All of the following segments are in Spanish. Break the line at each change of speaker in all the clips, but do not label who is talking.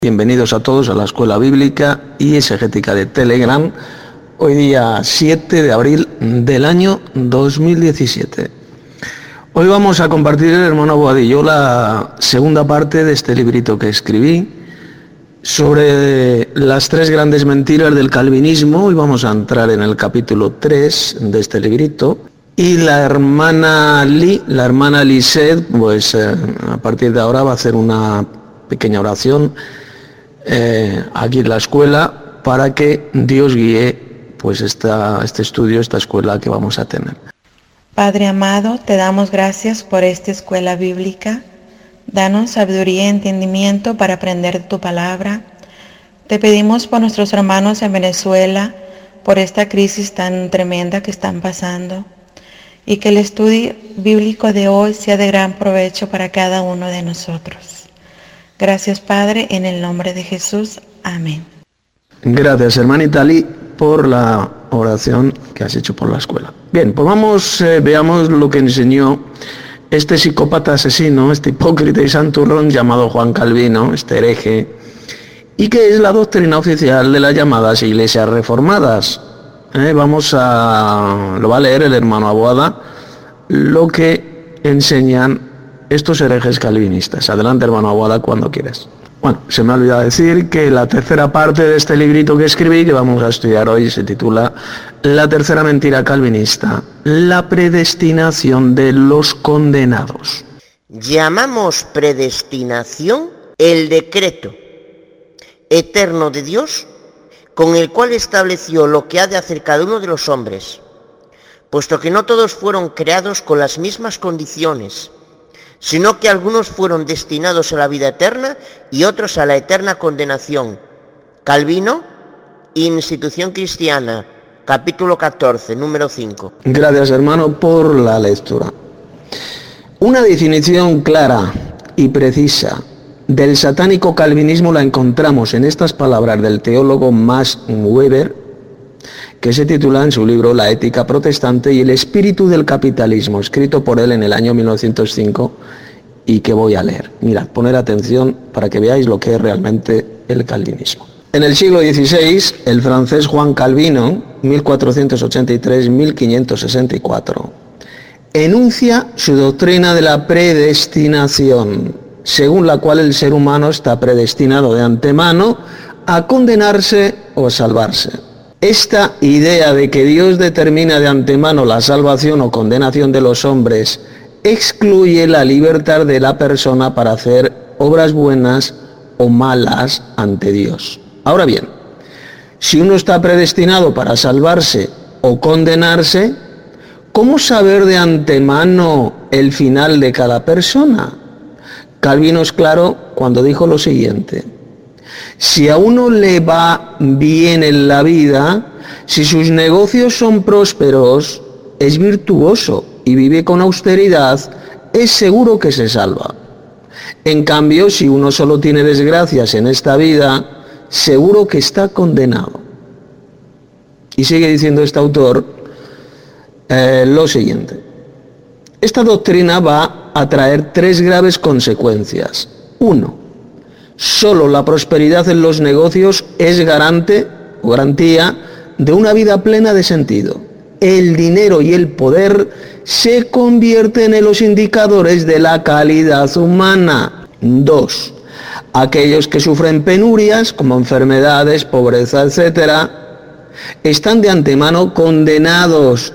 Bienvenidos a todos a la Escuela Bíblica y Exegética de Telegram, hoy día 7 de abril del año 2017. Hoy vamos a compartir, el hermano Aboada y yo, la segunda parte de este librito que escribí sobre las tres grandes mentiras del calvinismo. Hoy vamos a entrar en el capítulo 3 de este librito. Y la hermana Lisette, pues a partir de ahora va a hacer una pequeña oración aquí en la escuela para que Dios guíe pues este estudio, esta escuela que vamos a tener.
Padre amado, te damos gracias por esta escuela bíblica. Danos sabiduría y entendimiento para aprender de tu palabra. Te pedimos por nuestros hermanos en Venezuela, por esta crisis tan tremenda que están pasando, y que el estudio bíblico de hoy sea de gran provecho para cada uno de nosotros. Gracias, Padre, en el nombre de Jesús. Amén.
Gracias, hermanita Ali, por la oración que has hecho por la escuela. Bien, pues veamos lo que enseñó este psicópata asesino, este hipócrita y santurrón llamado Juan Calvino, este hereje, y que es la doctrina oficial de las llamadas iglesias reformadas. Lo va a leer el hermano Aboada, lo que enseñan estos herejes calvinistas. Adelante, hermano Aboada, cuando quieras. Bueno, se me ha olvidado decir que la tercera parte de este librito que escribí, que vamos a estudiar hoy, se titula La tercera mentira calvinista, la predestinación de los condenados.
Llamamos predestinación el decreto eterno de Dios con el cual estableció lo que ha de hacer cada uno de los hombres, puesto que no todos fueron creados con las mismas condiciones, sino que algunos fueron destinados a la vida eterna y otros a la eterna condenación. Calvino, Institución Cristiana, capítulo 14, número 5.
Gracias, hermano, por la lectura. Una definición clara y precisa del satánico calvinismo la encontramos en estas palabras del teólogo Max Weber, que se titula en su libro La ética protestante y el espíritu del capitalismo, escrito por él en el año 1905 y que voy a leer. Mirad, poner atención para que veáis lo que es realmente el calvinismo. En el siglo XVI, el francés Juan Calvino, 1483-1564, enuncia su doctrina de la predestinación, según la cual el ser humano está predestinado de antemano a condenarse o a salvarse. Esta idea de que Dios determina de antemano la salvación o condenación de los hombres excluye la libertad de la persona para hacer obras buenas o malas ante Dios. Ahora bien, si uno está predestinado para salvarse o condenarse, ¿cómo saber de antemano el final de cada persona? Calvino es claro cuando dijo lo siguiente: si a uno le va bien en la vida, si sus negocios son prósperos, es virtuoso y vive con austeridad, es seguro que se salva. En cambio, si uno solo tiene desgracias en esta vida, seguro que está condenado. Y sigue diciendo este autor lo siguiente: esta doctrina va a traer tres graves consecuencias. 1. Solo la prosperidad en los negocios es garantía de una vida plena de sentido. El dinero y el poder se convierten en los indicadores de la calidad humana. 2. Aquellos que sufren penurias, como enfermedades, pobreza, etc., están de antemano condenados,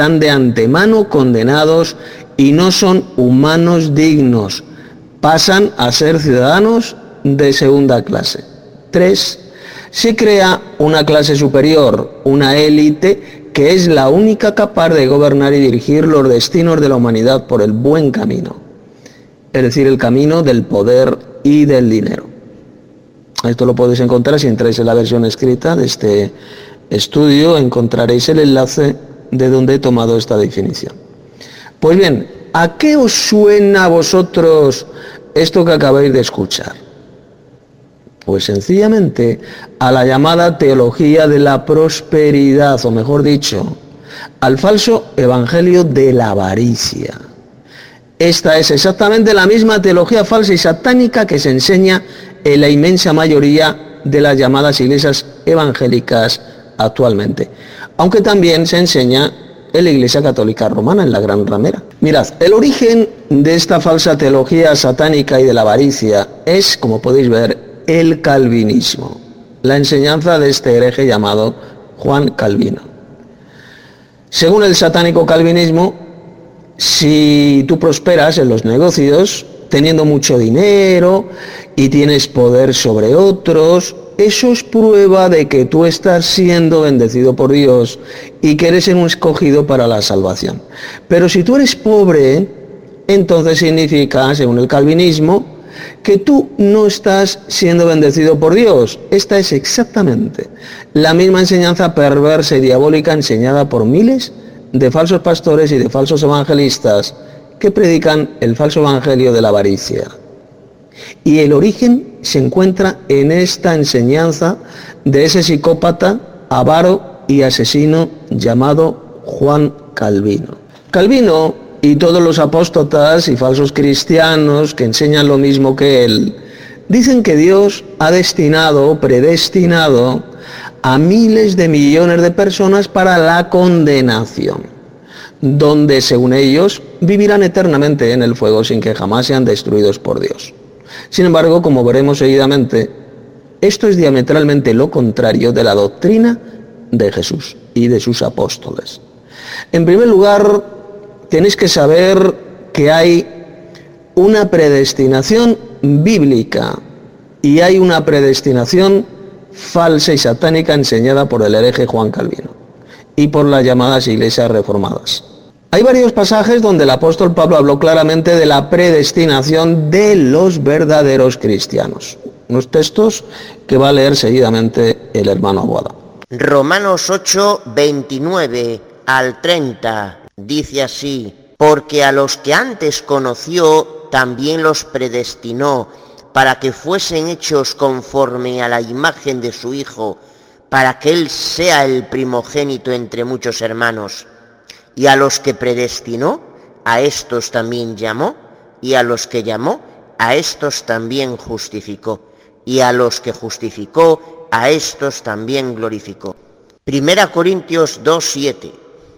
y no son humanos dignos. Pasan a ser ciudadanos de segunda clase. 3. Se crea una clase superior, una élite, que es la única capaz de gobernar y dirigir los destinos de la humanidad por el buen camino, es decir, el camino del poder y del dinero. Esto lo podéis encontrar si entráis en la versión escrita de este estudio, encontraréis el enlace de donde he tomado esta definición. Pues bien, ¿a qué os suena a vosotros esto que acabáis de escuchar? Pues sencillamente a la llamada teología de la prosperidad, o mejor dicho, al falso evangelio de la avaricia. Esta es exactamente la misma teología falsa y satánica que se enseña en la inmensa mayoría de las llamadas iglesias evangélicas actualmente, aunque también se enseña en la Iglesia Católica Romana, en la Gran Ramera. Mirad, el origen de esta falsa teología satánica y de la avaricia es, como podéis ver, el calvinismo, la enseñanza de este hereje llamado Juan Calvino. Según el satánico calvinismo, si tú prosperas en los negocios, teniendo mucho dinero y tienes poder sobre otros, eso es prueba de que tú estás siendo bendecido por Dios y que eres un escogido para la salvación. Pero si tú eres pobre, entonces significa, según el calvinismo, que tú no estás siendo bendecido por Dios. Esta es exactamente la misma enseñanza perversa y diabólica enseñada por miles de falsos pastores y de falsos evangelistas que predican el falso evangelio de la avaricia. Y el origen se encuentra en esta enseñanza de ese psicópata, avaro y asesino llamado Juan Calvino. Calvino y todos los apóstatas y falsos cristianos que enseñan lo mismo que él, dicen que Dios ha predestinado a miles de millones de personas para la condenación, donde, según ellos, vivirán eternamente en el fuego sin que jamás sean destruidos por Dios. Sin embargo, como veremos seguidamente, esto es diametralmente lo contrario de la doctrina de Jesús y de sus apóstoles. En primer lugar, tenéis que saber que hay una predestinación bíblica y hay una predestinación falsa y satánica enseñada por el hereje Juan Calvino y por las llamadas iglesias reformadas. Hay varios pasajes donde el apóstol Pablo habló claramente de la predestinación de los verdaderos cristianos. Unos textos que va a leer seguidamente el hermano Aguada.
Romanos 8, 29 al 30 dice así: porque a los que antes conoció también los predestinó para que fuesen hechos conforme a la imagen de su Hijo, para que Él sea el primogénito entre muchos hermanos. Y a los que predestinó, a estos también llamó, y a los que llamó, a estos también justificó, y a los que justificó, a estos también glorificó. 1 Corintios 2:7.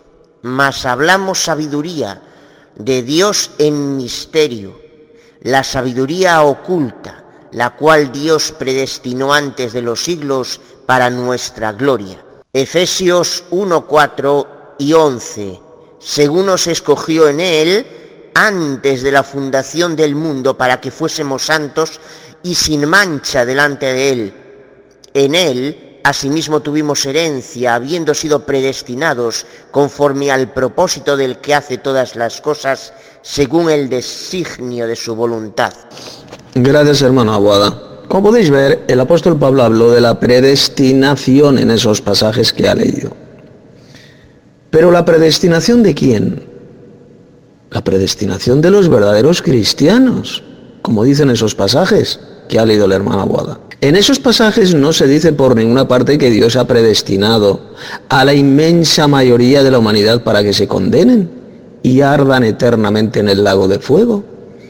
Mas hablamos sabiduría de Dios en misterio, la sabiduría oculta, la cual Dios predestinó antes de los siglos para nuestra gloria. Efesios 1:4 y 11. Según nos escogió en Él antes de la fundación del mundo para que fuésemos santos y sin mancha delante de Él. En Él asimismo tuvimos herencia, habiendo sido predestinados conforme al propósito del que hace todas las cosas según el designio de su voluntad.
Gracias, hermano Aguada. Como podéis ver, el apóstol Pablo habló de la predestinación en esos pasajes que ha leído. Pero ¿la predestinación de quién? La predestinación de los verdaderos cristianos, como dicen esos pasajes que ha leído el hermano Aguada. En esos pasajes no se dice por ninguna parte que Dios ha predestinado a la inmensa mayoría de la humanidad para que se condenen y ardan eternamente en el lago de fuego.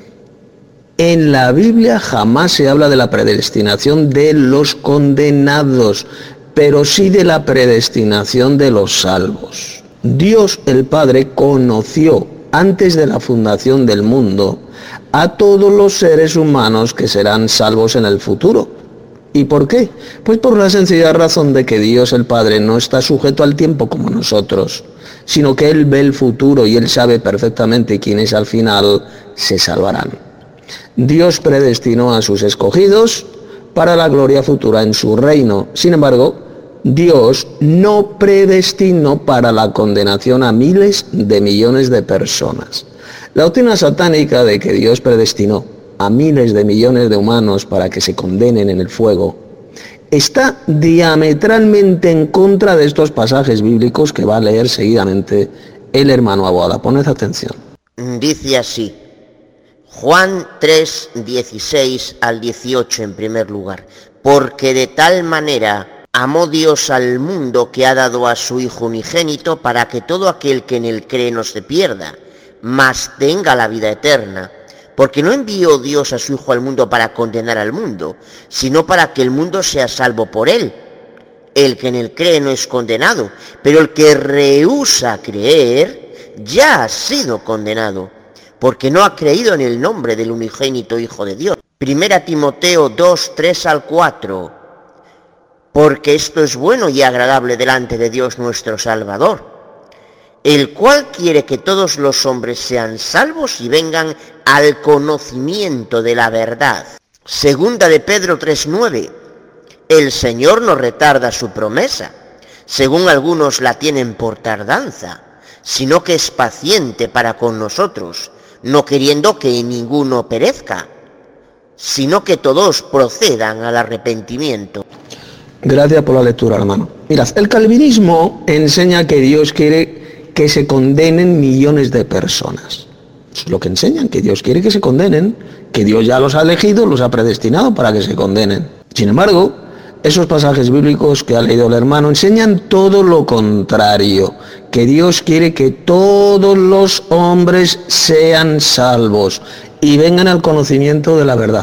En la Biblia jamás se habla de la predestinación de los condenados, pero sí de la predestinación de los salvos. Dios el Padre conoció antes de la fundación del mundo a todos los seres humanos que serán salvos en el futuro. ¿Y por qué? Pues por la sencilla razón de que Dios el Padre no está sujeto al tiempo como nosotros, sino que Él ve el futuro y Él sabe perfectamente quiénes al final se salvarán. Dios predestinó a sus escogidos para la gloria futura en su reino. Sin embargo, Dios no predestinó para la condenación a miles de millones de personas. La doctrina satánica de que Dios predestinó a miles de millones de humanos para que se condenen en el fuego está diametralmente en contra de estos pasajes bíblicos que va a leer seguidamente el hermano Aguada. Poned atención.
Dice así, Juan 3, 16 al 18 en primer lugar: porque de tal manera amó Dios al mundo que ha dado a su Hijo unigénito para que todo aquel que en él cree no se pierda, mas tenga la vida eterna. Porque no envió Dios a su Hijo al mundo para condenar al mundo, sino para que el mundo sea salvo por él. El que en él cree no es condenado, pero el que rehúsa creer ya ha sido condenado, porque no ha creído en el nombre del unigénito Hijo de Dios. 1 Timoteo 2, 3 al 4. Porque esto es bueno y agradable delante de Dios nuestro Salvador, el cual quiere que todos los hombres sean salvos y vengan al conocimiento de la verdad. Segunda de Pedro 3:9. El Señor no retarda su promesa, según algunos la tienen por tardanza, sino que es paciente para con nosotros, no queriendo que ninguno perezca, sino que todos procedan al arrepentimiento.
Gracias por la lectura, hermano. Mirad, el calvinismo enseña que Dios quiere que se condenen millones de personas. Eso es lo que enseñan, que Dios quiere que se condenen, que Dios ya los ha elegido, los ha predestinado para que se condenen. Sin embargo, esos pasajes bíblicos que ha leído el hermano enseñan todo lo contrario, que Dios quiere que todos los hombres sean salvos y vengan al conocimiento de la verdad.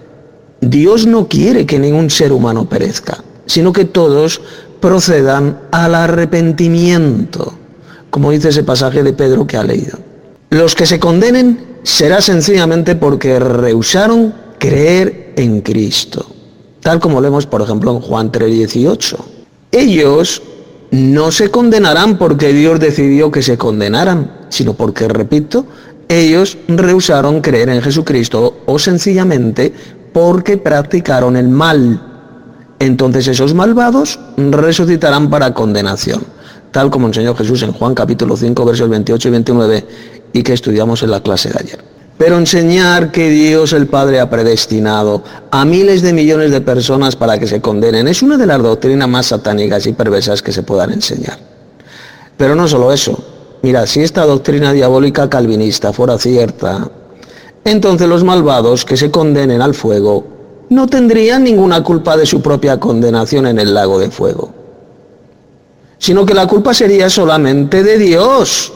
Dios no quiere que ningún ser humano perezca, sino que todos procedan al arrepentimiento, como dice ese pasaje de Pedro que ha leído. Los que se condenen será sencillamente porque rehusaron creer en Cristo, tal como leemos, por ejemplo, en Juan 3:18. Ellos no se condenarán porque Dios decidió que se condenaran, sino porque, repito, ellos rehusaron creer en Jesucristo o sencillamente porque practicaron el mal. Entonces esos malvados resucitarán para condenación, tal como enseñó Jesús en Juan capítulo 5, versos 28 y 29, y que estudiamos en la clase de ayer. Pero enseñar que Dios el Padre ha predestinado a miles de millones de personas para que se condenen es una de las doctrinas más satánicas y perversas que se puedan enseñar. Pero no solo eso. Mira, si esta doctrina diabólica calvinista fuera cierta, entonces los malvados que se condenen al fuego no tendrían ninguna culpa de su propia condenación en el lago de fuego, sino que la culpa sería solamente de Dios,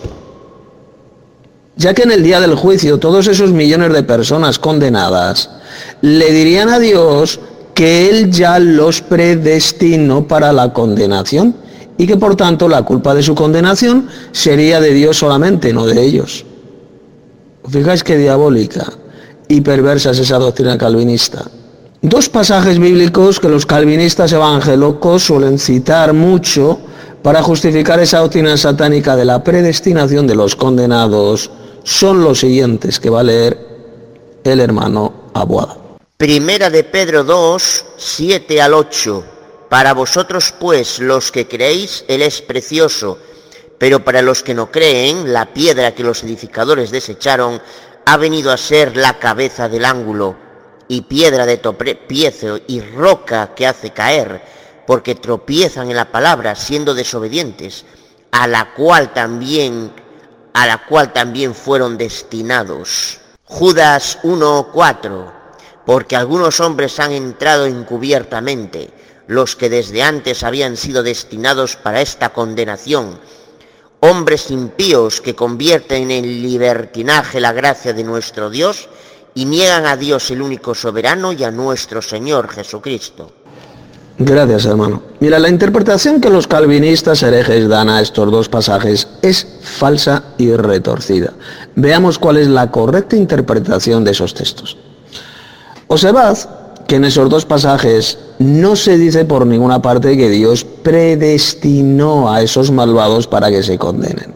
ya que en el día del juicio todos esos millones de personas condenadas le dirían a Dios que Él ya los predestinó para la condenación y que por tanto la culpa de su condenación sería de Dios solamente, no de ellos. Fijáis qué diabólica y perversa es esa doctrina calvinista. Dos pasajes bíblicos que los calvinistas evangelocos suelen citar mucho para justificar esa doctrina satánica de la predestinación de los condenados son los siguientes que va a leer el hermano Aboada.
Primera de Pedro 2, 7 al 8. Para vosotros pues, los que creéis, Él es precioso, pero para los que no creen, la piedra que los edificadores desecharon ha venido a ser la cabeza del ángulo, y piedra de tropiezo y roca que hace caer, porque tropiezan en la palabra siendo desobedientes, a la cual también fueron destinados. Judas 1:4. Porque algunos hombres han entrado encubiertamente, los que desde antes habían sido destinados para esta condenación, hombres impíos que convierten en libertinaje la gracia de nuestro Dios y niegan a Dios el único soberano y a nuestro Señor Jesucristo.
Gracias, hermano. Mira, la interpretación que los calvinistas herejes dan a estos dos pasajes es falsa y retorcida. Veamos cuál es la correcta interpretación de esos textos. Observad que en esos dos pasajes no se dice por ninguna parte que Dios predestinó a esos malvados para que se condenen.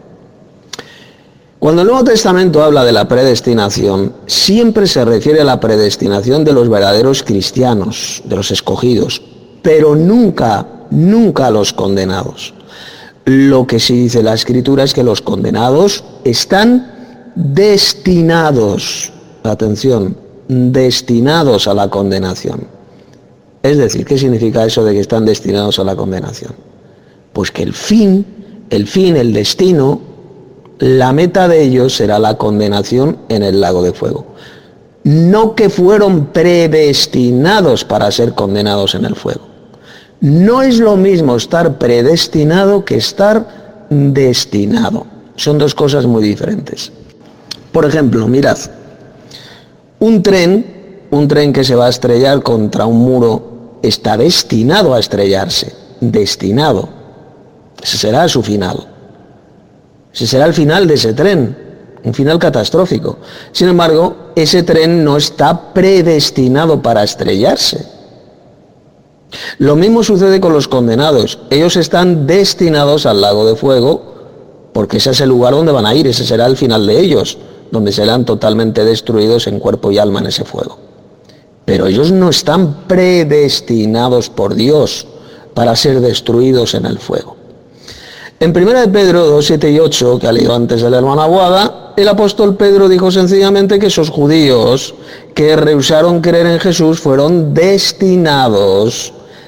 Cuando el Nuevo Testamento habla de la predestinación, siempre se refiere a la predestinación de los verdaderos cristianos, de los escogidos, pero nunca a los condenados. Lo que sí dice la Escritura es que los condenados están destinados, atención, destinados a la condenación. Es decir, ¿qué significa eso de que están destinados a la condenación? Pues que el fin, el destino, la meta de ellos será la condenación en el lago de fuego. No que fueron predestinados para ser condenados en el fuego. No es lo mismo estar predestinado que estar destinado. Son dos cosas muy diferentes. Por ejemplo, mirad, Un tren que se va a estrellar contra un muro está destinado a estrellarse, destinado. Ese será su final. Ese será el final de ese tren, un final catastrófico. Sin embargo, ese tren no está predestinado para estrellarse. Lo mismo sucede con los condenados. Ellos están destinados al lago de fuego porque ese es el lugar donde van a ir, ese será el final de ellos, donde serán totalmente destruidos en cuerpo y alma en ese fuego. Pero ellos no están predestinados por Dios para ser destruidos en el fuego. En 1 Pedro 2, 7 y 8, que ha leído antes el hermano Aguada, el apóstol Pedro dijo sencillamente que esos judíos que rehusaron creer en Jesús fueron destinados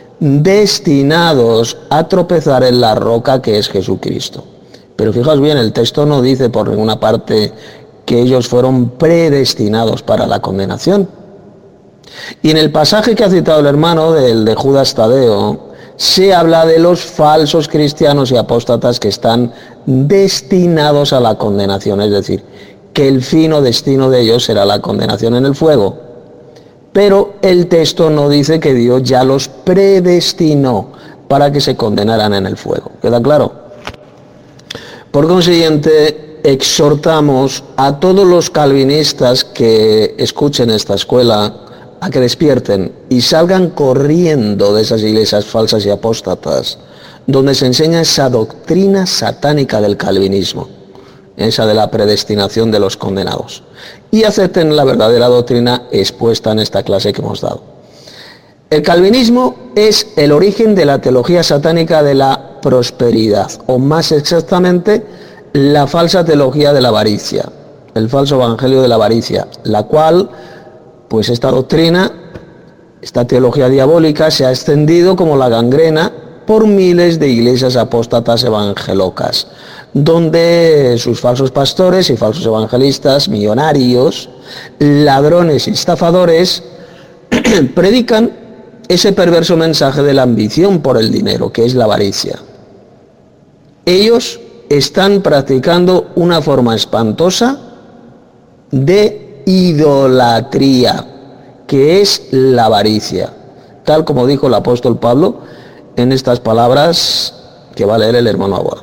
a tropezar en la roca que es Jesucristo. Pero fijaos bien, el texto no dice por ninguna parte que ellos fueron predestinados para la condenación. Y en el pasaje que ha citado el hermano, del de Judas Tadeo, se habla de los falsos cristianos y apóstatas que están destinados a la condenación, es decir, que el fin o destino de ellos será la condenación en el fuego. Pero el texto no dice que Dios ya los predestinó para que se condenaran en el fuego. ¿Queda claro? Por consiguiente, exhortamos a todos los calvinistas que escuchen esta escuela a que despierten y salgan corriendo de esas iglesias falsas y apóstatas, donde se enseña esa doctrina satánica del calvinismo, esa de la predestinación de los condenados, y acepten la verdadera doctrina expuesta en esta clase que hemos dado. El calvinismo es el origen de la teología satánica de la prosperidad, o más exactamente, la falsa teología de la avaricia, el falso evangelio de la avaricia, la cual, pues esta doctrina, esta teología diabólica se ha extendido como la gangrena por miles de iglesias apóstatas evangelocas, donde sus falsos pastores y falsos evangelistas, millonarios, ladrones y estafadores, predican ese perverso mensaje de la ambición por el dinero, que es la avaricia. Ellos están practicando una forma espantosa de idolatría, que es la avaricia, tal como dijo el apóstol Pablo en estas palabras que va a leer el hermano Aguada.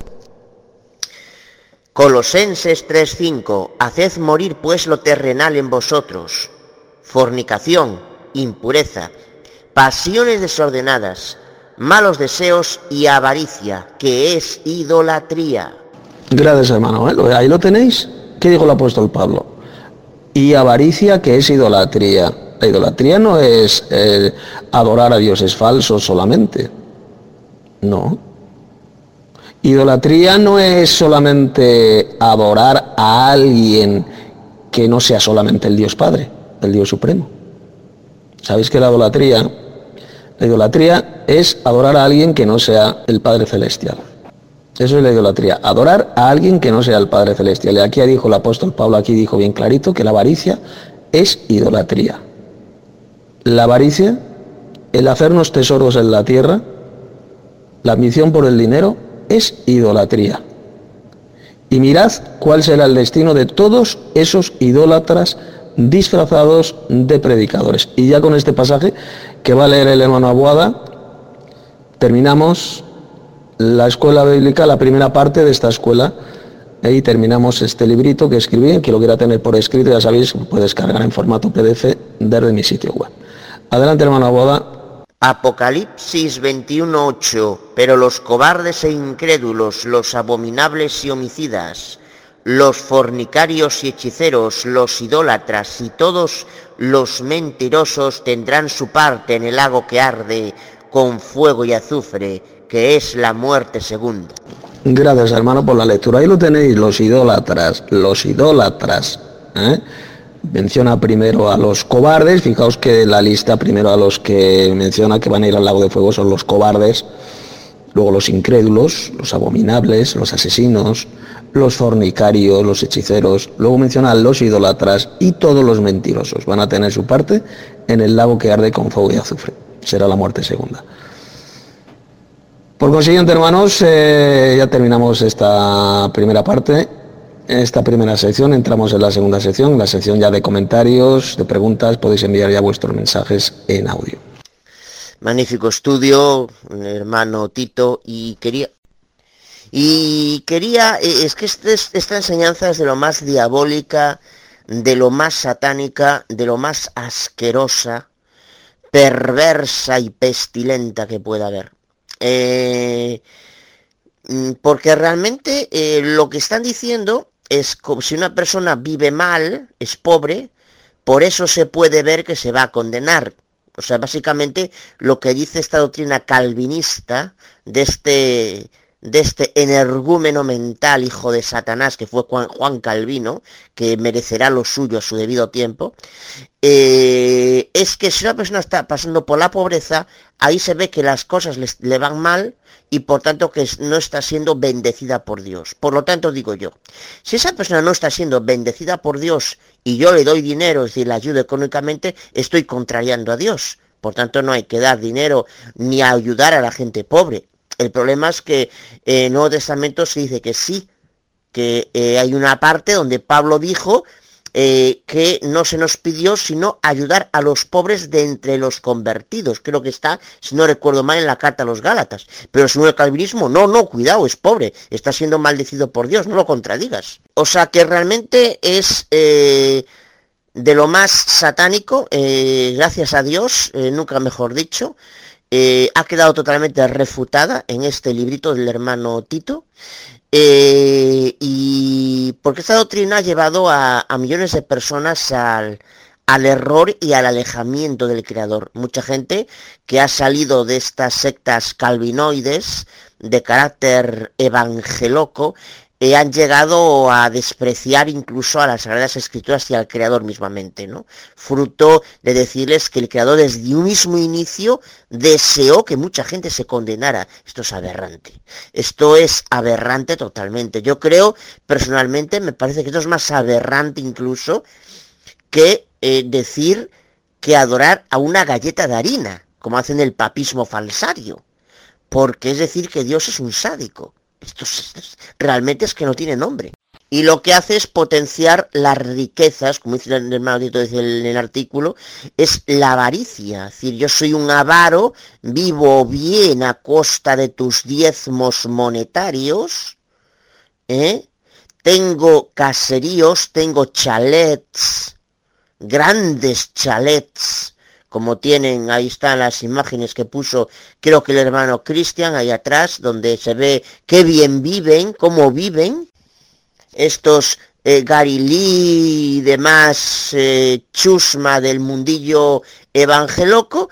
Colosenses 3:5, haced morir pues lo terrenal en vosotros, fornicación, impureza, pasiones desordenadas, malos deseos y avaricia, que es idolatría.
Gracias, hermano. Ahí lo tenéis. ¿Qué dijo el apóstol Pablo? Y avaricia, que es idolatría. La idolatría no es adorar a dioses falsos solamente. No. Idolatría no es solamente adorar a alguien que no sea solamente el Dios Padre, el Dios Supremo. ¿Sabéis que la idolatría es adorar a alguien que no sea el Padre Celestial? Eso es la idolatría, adorar a alguien que no sea el Padre Celestial. Y aquí dijo el apóstol Pablo, aquí dijo bien clarito que la avaricia es idolatría. La avaricia, el hacernos tesoros en la tierra, la ambición por el dinero, es idolatría. Y mirad cuál será el destino de todos esos idólatras disfrazados de predicadores. Y ya con este pasaje que va a leer el hermano Aguada, terminamos la escuela bíblica, la primera parte de esta escuela, y terminamos este librito que escribí. Quien lo quiera tener por escrito, ya sabéis, puede descargar en formato PDF desde mi sitio web. Adelante, hermano Aguada.
Apocalipsis 21:8, pero los cobardes e incrédulos, los abominables y homicidas, los fornicarios y hechiceros, los idólatras y todos los mentirosos tendrán su parte en el lago que arde con fuego y azufre, que es la muerte segunda.
Gracias, hermano, por la lectura. Ahí lo tenéis, los idólatras. Menciona primero a los cobardes. Fijaos que la lista primero a los que menciona que van a ir al lago de fuego son los cobardes, luego los incrédulos, los abominables, los asesinos, los fornicarios, los hechiceros, luego menciona a los idólatras y todos los mentirosos. Van a tener su parte en el lago que arde con fuego y azufre. Será la muerte segunda. Por consiguiente, hermanos, ya terminamos esta primera parte en esta primera sección. Entramos en la segunda sección, la sección ya de comentarios, de preguntas. Podéis enviar ya vuestros mensajes en audio.
Magnífico estudio, hermano Tito, y quería, es que esta enseñanza es de lo más diabólica, de lo más satánica, de lo más asquerosa, perversa y pestilenta que pueda haber. Porque realmente lo que están diciendo es como si una persona vive mal, es pobre, por eso se puede ver que se va a condenar. O sea, básicamente lo que dice esta doctrina calvinista de este energúmeno mental, hijo de Satanás, que fue Juan Calvino, que merecerá lo suyo a su debido tiempo, es que si una persona está pasando por la pobreza, ahí se ve que las cosas le van mal y por tanto que no está siendo bendecida por Dios. Por lo tanto digo yo, si esa persona no está siendo bendecida por Dios y yo le doy dinero, es decir, le ayudo económicamente, estoy contrariando a Dios. Por tanto no hay que dar dinero ni ayudar a la gente pobre. El problema es que en el Nuevo Testamento se dice que sí, que hay una parte donde Pablo dijo que no se nos pidió sino ayudar a los pobres de entre los convertidos. Creo que está, si no recuerdo mal, en la carta a los Gálatas. Pero según el calvinismo, no, cuidado, es pobre, está siendo maldecido por Dios, no lo contradigas. O sea que realmente es de lo más satánico, gracias a Dios, nunca mejor dicho. Ha quedado totalmente refutada en este librito del hermano Tito, y porque esta doctrina ha llevado a millones de personas al error y al alejamiento del Creador. Mucha gente que ha salido de estas sectas calvinoides de carácter evangeloco han llegado a despreciar incluso a las Sagradas Escrituras y al Creador mismamente, ¿no? Fruto de decirles que el Creador desde un mismo inicio deseó que mucha gente se condenara. Esto es aberrante. Esto es aberrante totalmente. Yo creo, personalmente, me parece que esto es más aberrante incluso que decir que adorar a una galleta de harina, como hacen el papismo falsario. Porque es decir que Dios es un sádico. Esto realmente es que no tiene nombre. Y lo que hace es potenciar las riquezas, como dice el hermano Tito en el artículo, es la avaricia. Es decir, yo soy un avaro, vivo bien a costa de tus diezmos monetarios, tengo caseríos, tengo chalets, grandes chalets, como tienen, ahí están las imágenes que puso, creo que el hermano Cristian, ahí atrás, donde se ve qué bien viven, cómo viven estos Gary Lee y demás chusma del mundillo evangeloco,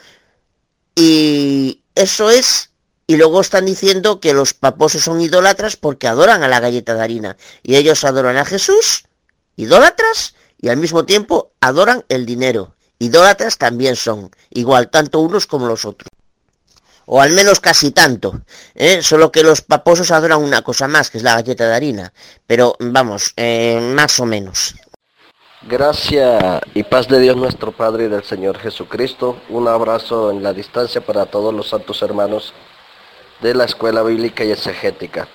y eso es, y luego están diciendo que los paposos son idólatras porque adoran a la galleta de harina, y ellos adoran a Jesús, idólatras, y al mismo tiempo adoran el dinero. Idólatras también son, igual tanto unos como los otros, o al menos casi tanto, solo que los paposos adoran una cosa más, que es la galleta de harina, pero vamos, más o menos.
Gracia y paz de Dios nuestro Padre y del Señor Jesucristo. Un abrazo en la distancia para todos los santos hermanos de la Escuela Bíblica y Exegética.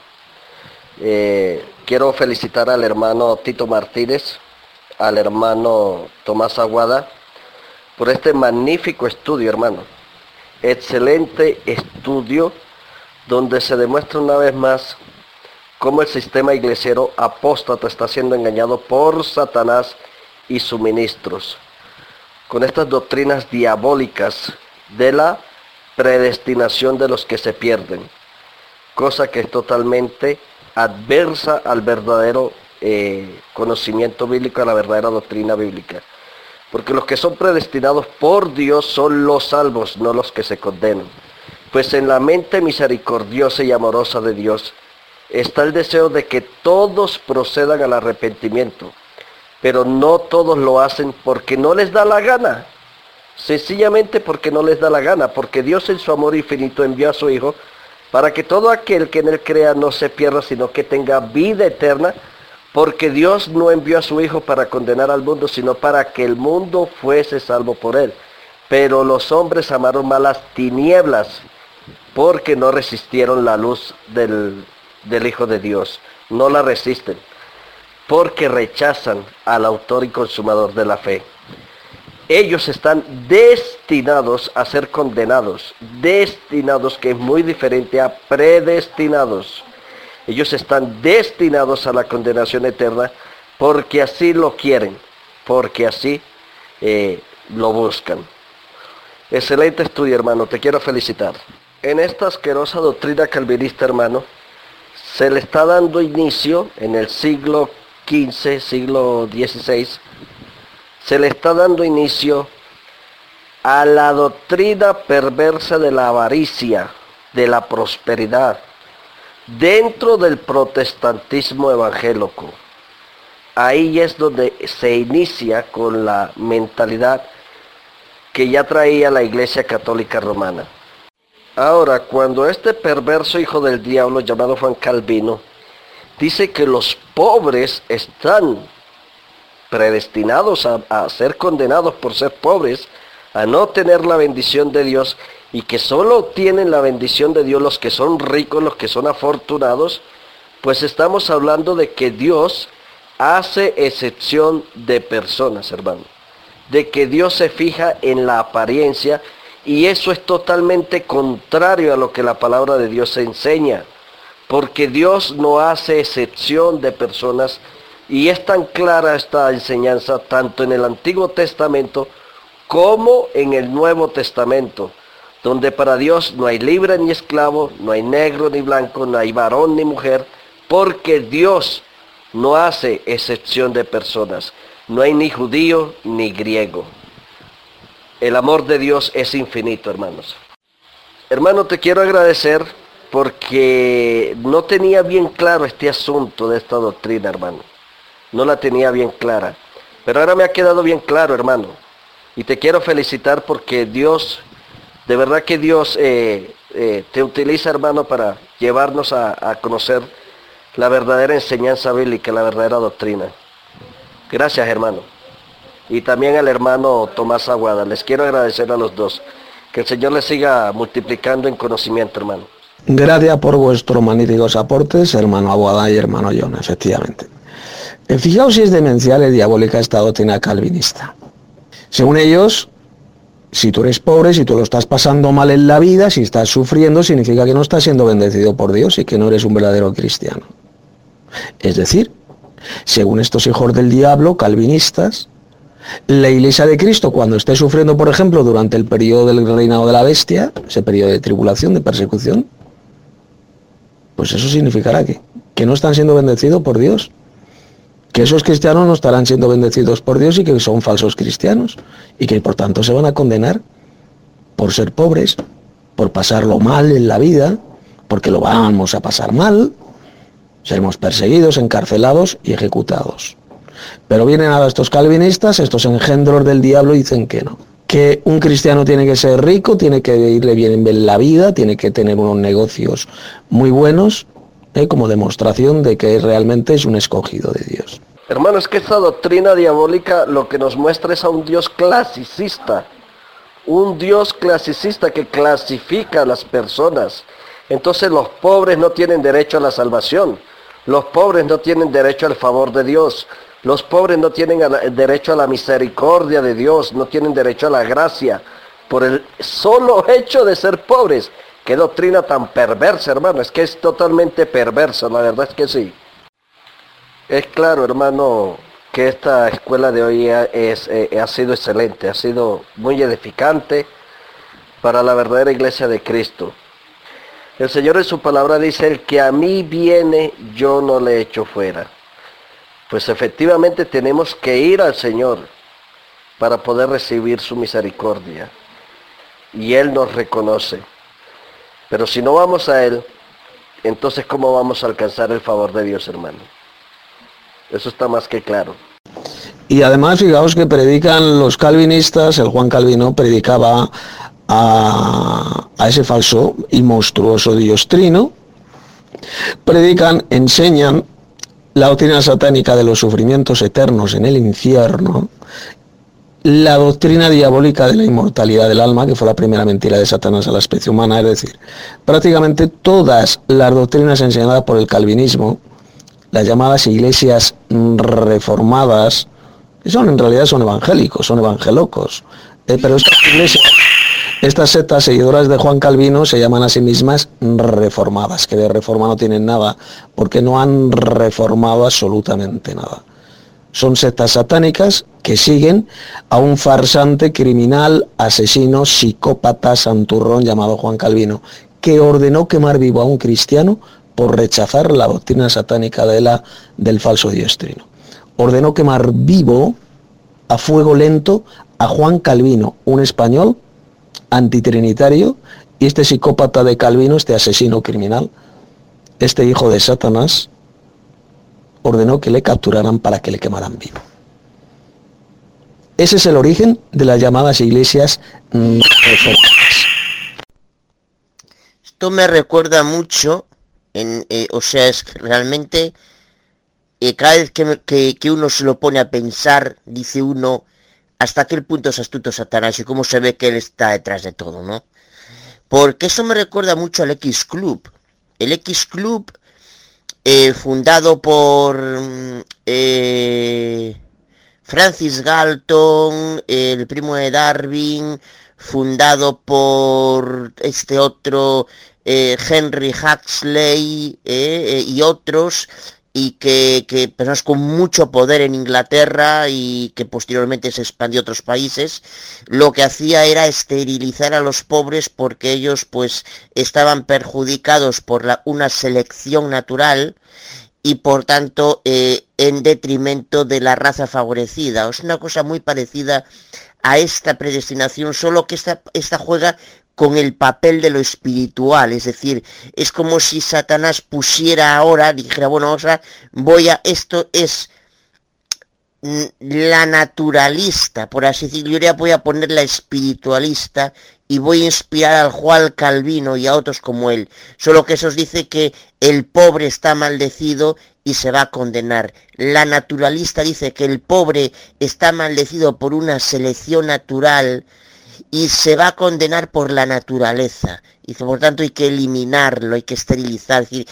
Quiero felicitar al hermano Tito Martínez, al hermano Tomás Aguada, por este magnífico estudio, hermano. Excelente estudio donde se demuestra una vez más cómo el sistema iglesiero apóstata está siendo engañado por Satanás y sus ministros, con estas doctrinas diabólicas de la predestinación de los que se pierden, cosa que es totalmente adversa al verdadero conocimiento bíblico, a la verdadera doctrina bíblica. Porque los que son predestinados por Dios son los salvos, no los que se condenan. Pues en la mente misericordiosa y amorosa de Dios está el deseo de que todos procedan al arrepentimiento, pero no todos lo hacen porque no les da la gana. Sencillamente porque no les da la gana, porque Dios en su amor infinito envió a su Hijo para que todo aquel que en él crea no se pierda, sino que tenga vida eterna. Porque Dios no envió a su Hijo para condenar al mundo, sino para que el mundo fuese salvo por él. Pero los hombres amaron más las tinieblas, porque no resistieron la luz del Hijo de Dios. No la resisten. porque rechazan al autor y consumador de la fe. Ellos están destinados a ser condenados, destinados, que es muy diferente a predestinados. Ellos están destinados a la condenación eterna porque así lo quieren, porque así lo buscan. Excelente estudio, hermano, te quiero felicitar. En esta asquerosa doctrina calvinista, hermano, se le está dando inicio en el siglo XV, siglo XVI, se le está dando inicio a la doctrina perversa de la avaricia, de la prosperidad, dentro del protestantismo evangélico. Ahí es donde se inicia con la mentalidad que ya traía la Iglesia Católica Romana. Ahora, cuando este perverso hijo del diablo llamado Juan Calvino dice que los pobres están predestinados a ser condenados por ser pobres, a no tener la bendición de Dios, y que solo tienen la bendición de Dios los que son ricos, los que son afortunados, pues estamos hablando de que Dios hace excepción de personas, hermano. De que Dios se fija en la apariencia, y eso es totalmente contrario a lo que la palabra de Dios enseña. Porque Dios no hace excepción de personas, y es tan clara esta enseñanza tanto en el Antiguo Testamento como en el Nuevo Testamento, donde para Dios no hay libre ni esclavo, no hay negro ni blanco, no hay varón ni mujer, porque Dios no hace excepción de personas. No hay ni judío ni griego. El amor de Dios es infinito, hermanos. Hermano, te quiero agradecer porque no tenía bien claro este asunto de esta doctrina, hermano. No la tenía bien clara. Pero ahora me ha quedado bien claro, hermano. Y te quiero felicitar porque Dios, de verdad que Dios te utiliza, hermano, para llevarnos a conocer la verdadera enseñanza bíblica, la verdadera doctrina. Gracias, hermano. Y también al hermano Tomás Aguada. Les quiero agradecer a los dos. Que el Señor les siga multiplicando en conocimiento, hermano.
Gracias por vuestros magníficos aportes, hermano Aguada y hermano John, efectivamente. Fijaos si es demencial y diabólica esta doctrina calvinista. Según ellos, si tú eres pobre, si tú lo estás pasando mal en la vida, si estás sufriendo, significa que no estás siendo bendecido por Dios y que no eres un verdadero cristiano. Es decir, según estos hijos del diablo, calvinistas, la Iglesia de Cristo, cuando esté sufriendo, por ejemplo, durante el periodo del reinado de la bestia, ese periodo de tribulación, de persecución, pues eso significará que no están siendo bendecidos por Dios, que esos cristianos no estarán siendo bendecidos por Dios y que son falsos cristianos, y que por tanto se van a condenar por ser pobres, por pasarlo mal en la vida, porque lo vamos a pasar mal, seremos perseguidos, encarcelados y ejecutados. Pero vienen ahora estos calvinistas, estos engendros del diablo, y dicen que no. Que un cristiano tiene que ser rico, tiene que irle bien en la vida, tiene que tener unos negocios muy buenos, como demostración de que realmente es un escogido de Dios.
Hermano, es que esta doctrina diabólica lo que nos muestra es a un Dios clasicista. Un Dios clasicista que clasifica a las personas. Entonces los pobres no tienen derecho a la salvación. Los pobres no tienen derecho al favor de Dios. Los pobres no tienen derecho a la misericordia de Dios, no tienen derecho a la gracia, por el solo hecho de ser pobres. Qué doctrina tan perversa, hermano, es que es totalmente perversa, la verdad es que sí. Es claro, hermano, que esta escuela de hoy ha sido excelente, ha sido muy edificante para la verdadera iglesia de Cristo. El Señor en su palabra dice, el que a mí viene, yo no le echo fuera. Pues efectivamente tenemos que ir al Señor para poder recibir su misericordia. Y Él nos reconoce. Pero si no vamos a Él, entonces ¿cómo vamos a alcanzar el favor de Dios, hermano? Eso está más que claro.
Y además, fijaos que predican los calvinistas, el Juan Calvino predicaba a ese falso y monstruoso Dios trino. Predican, enseñan la doctrina satánica de los sufrimientos eternos en el infierno, la doctrina diabólica de la inmortalidad del alma, que fue la primera mentira de Satanás a la especie humana, es decir, prácticamente todas las doctrinas enseñadas por el calvinismo las llamadas iglesias reformadas, que en realidad son evangélicos, son evangelocos, pero estas iglesias, estas sectas seguidoras de Juan Calvino se llaman a sí mismas reformadas, que de reforma no tienen nada, porque no han reformado absolutamente nada. Son sectas satánicas que siguen a un farsante, criminal, asesino, psicópata, santurrón llamado Juan Calvino, que ordenó quemar vivo a un cristiano por rechazar la doctrina satánica del falso diestrino. Ordenó quemar vivo a fuego lento a Juan Calvino, un español antitrinitario, y este psicópata de Calvino, este asesino criminal, este hijo de Satanás, ordenó que le capturaran para que le quemaran vivo. Ese es el origen de las llamadas iglesias reformadas.
Esto me recuerda mucho, es que realmente cada vez que uno se lo pone a pensar, dice uno, hasta qué punto es astuto Satanás y cómo se ve que él está detrás de todo, ¿no? Porque eso me recuerda mucho al X Club. El X Club, fundado por Francis Galton, el primo de Darwin, fundado por este otro Henry Huxley y otros, y que personas con mucho poder en Inglaterra y que posteriormente se expandió a otros países, lo que hacía era esterilizar a los pobres porque ellos pues estaban perjudicados por una selección natural y por tanto en detrimento de la raza favorecida. Es una cosa muy parecida a esta predestinación, solo que esta juega con el papel de lo espiritual, es decir, es como si Satanás pusiera ahora, dijera, bueno, esto es la naturalista, por así decirlo, yo ya voy a poner la espiritualista y voy a inspirar al Juan Calvino y a otros como él, solo que eso os dice que el pobre está maldecido y se va a condenar. La naturalista dice que el pobre está maldecido por una selección natural y se va a condenar por la naturaleza. Y por tanto hay que eliminarlo, hay que esterilizar. Es decir,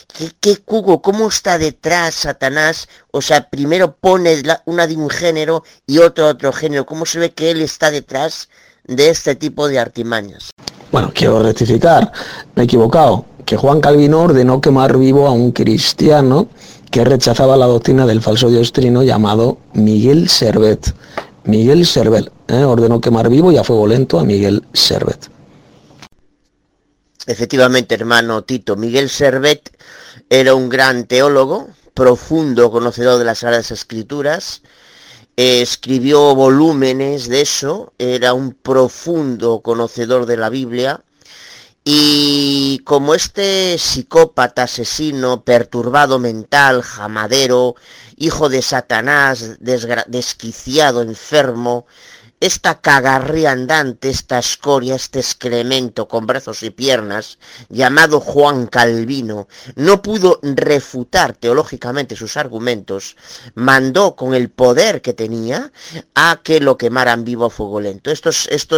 ¿cómo está detrás Satanás? O sea, primero pone una de un género y otro género. ¿Cómo se ve que él está detrás de este tipo de artimañas?
Bueno, quiero rectificar, me he equivocado, que Juan Calvino ordenó quemar vivo a un cristiano que rechazaba la doctrina del falso diestrino llamado Miguel Servet. Miguel Servet, ordenó quemar vivo y a fuego lento a Miguel Servet.
Efectivamente, hermano Tito, Miguel Servet era un gran teólogo, profundo conocedor de las Sagradas Escrituras, escribió volúmenes de eso, era un profundo conocedor de la Biblia, y como este psicópata, asesino, perturbado mental, jamadero, hijo de Satanás, desquiciado, enfermo, esta cagarría andante, esta escoria, este excremento con brazos y piernas, llamado Juan Calvino, no pudo refutar teológicamente sus argumentos, mandó con el poder que tenía a que lo quemaran vivo a fuego lento. Esto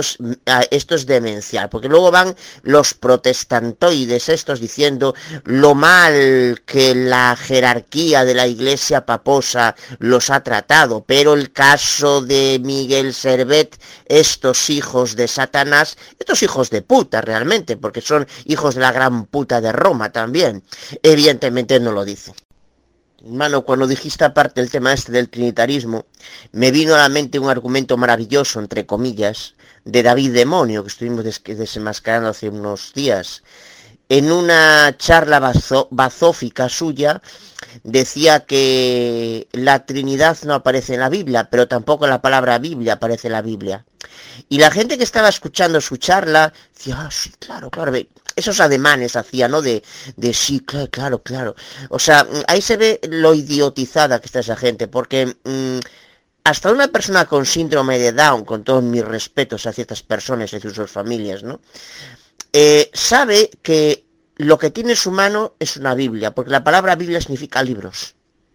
es demencial, porque luego van los protestantoides estos diciendo lo mal que la jerarquía de la Iglesia paposa los ha tratado, pero el caso de Miguel Servet, estos hijos de Satanás, estos hijos de puta realmente, porque son hijos de la gran puta de Roma también, evidentemente no lo dicen. Hermano, cuando dijiste aparte el tema este del trinitarismo, me vino a la mente un argumento maravilloso, entre comillas, de David Demonio, que estuvimos desenmascarando hace unos días. En una charla bazófica suya, decía que la Trinidad no aparece en la Biblia, pero tampoco la palabra Biblia aparece en la Biblia. Y la gente que estaba escuchando su charla decía, sí, claro, esos ademanes hacía, ¿no? De sí, claro. O sea, ahí se ve lo idiotizada que está esa gente, porque hasta una persona con síndrome de Down, con todos mis respetos hacia estas personas y sus familias, ¿no? Sabe que lo que tiene en su mano es una Biblia, porque la palabra Biblia significa libros.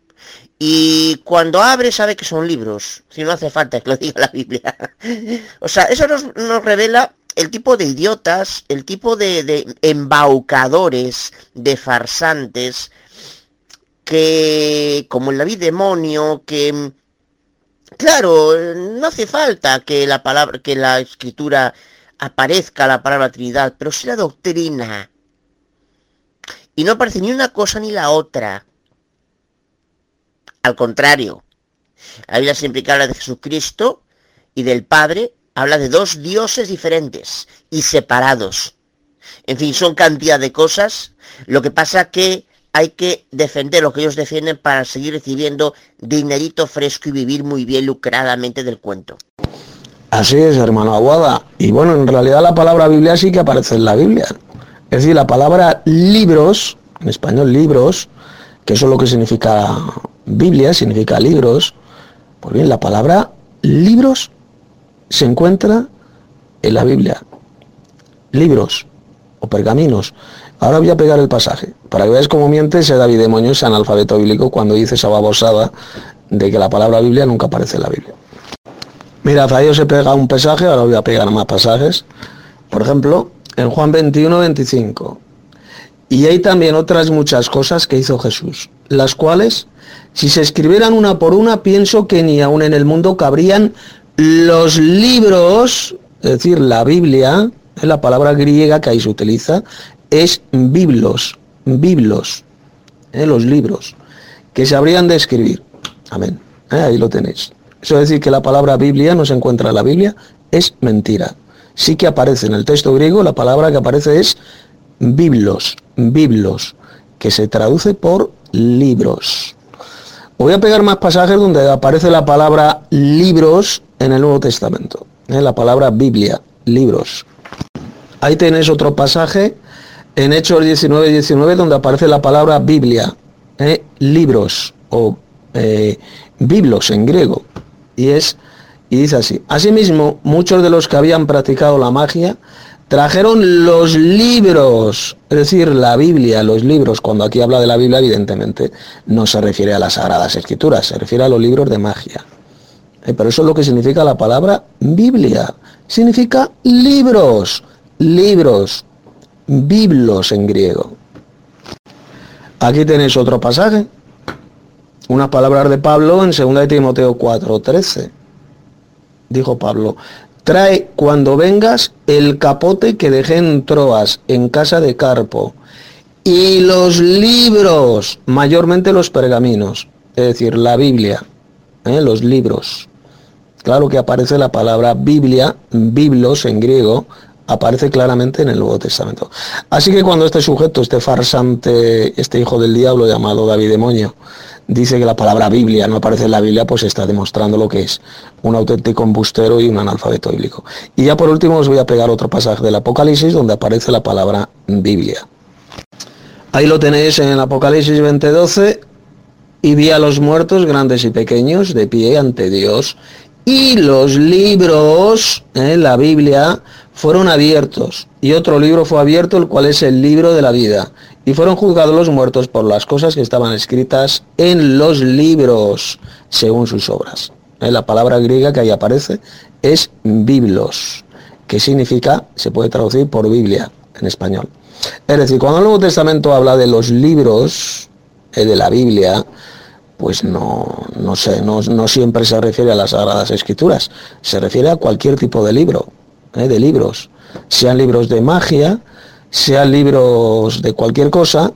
Y cuando abre sabe que son libros, si no hace falta que lo diga la Biblia. O sea, eso nos revela el tipo de idiotas, el tipo de embaucadores, de farsantes, que, como el David demonio, que, claro, no hace falta que la escritura aparezca la palabra Trinidad, pero sí la doctrina. Y no aparece ni una cosa ni la otra. Al contrario, la Biblia siempre que habla de Jesucristo y del Padre, habla de dos dioses diferentes y separados. En fin, son cantidad de cosas. Lo que pasa que hay que defender lo que ellos defienden para seguir recibiendo dinerito fresco y vivir muy bien lucradamente del cuento.
Así es, hermano Aguada. Y bueno, en realidad la palabra Biblia sí que aparece en la Biblia. Es decir, la palabra libros, en español libros, que eso es lo que significa Biblia, significa libros. Pues bien, la palabra libros se encuentra en la Biblia. Libros o pergaminos. Ahora voy a pegar el pasaje, para que veáis cómo miente ese David demonio, ese analfabeto bíblico, cuando dice esa babosada de que la palabra Biblia nunca aparece en la Biblia. Mirad, ahí os he pegado un pasaje, ahora voy a pegar más pasajes. Por ejemplo, en Juan 21, 25. Y hay también otras muchas cosas que hizo Jesús, las cuales, si se escribieran una por una, pienso que ni aun en el mundo cabrían los libros, es decir, la Biblia, la palabra griega que ahí se utiliza, es biblos, los libros, que se habrían de escribir. Amén. Ahí lo tenéis. Eso es decir, que la palabra Biblia no se encuentra en la Biblia, es mentira. Sí que aparece en el texto griego, la palabra que aparece es biblos, que se traduce por libros. Voy a pegar más pasajes donde aparece la palabra libros en el Nuevo Testamento. La palabra Biblia, libros. Ahí tenéis otro pasaje en Hechos 19, donde aparece la palabra Biblia, libros o biblos en griego. Y dice así: asimismo, muchos de los que habían practicado la magia trajeron los libros, es decir, la Biblia, los libros. Cuando aquí habla de la Biblia, evidentemente no se refiere a las Sagradas Escrituras, se refiere a los libros de magia. Pero eso es lo que significa la palabra Biblia. Significa libros, biblos en griego. Aquí tenéis otro pasaje, unas palabras de Pablo en 2 Timoteo 4:13. Dijo Pablo: trae cuando vengas el capote que dejé en Troas, en casa de Carpo, y los libros, mayormente los pergaminos, es decir, la Biblia, los libros. Claro que aparece la palabra Biblia, biblos en griego, aparece claramente en el Nuevo Testamento. Así que cuando este sujeto, este farsante, este hijo del diablo llamado David demonio, dice que la palabra Biblia no aparece en la Biblia, pues está demostrando lo que es un auténtico embustero y un analfabeto bíblico. Y ya por último os voy a pegar otro pasaje del Apocalipsis donde aparece la palabra Biblia. Ahí lo tenéis en el Apocalipsis 20:12. Y vi a los muertos, grandes y pequeños, de pie ante Dios, y los libros, la Biblia, fueron abiertos, y otro libro fue abierto, el cual es el libro de la vida, y fueron juzgados los muertos por las cosas que estaban escritas en los libros, según sus obras. La palabra griega que ahí aparece es biblos, que significa, se puede traducir por Biblia en español. Es decir, cuando el Nuevo Testamento habla de los libros de la Biblia, pues no siempre se refiere a las Sagradas Escrituras, se refiere a cualquier tipo de libro, de libros, sean libros de magia, sean libros de cualquier cosa.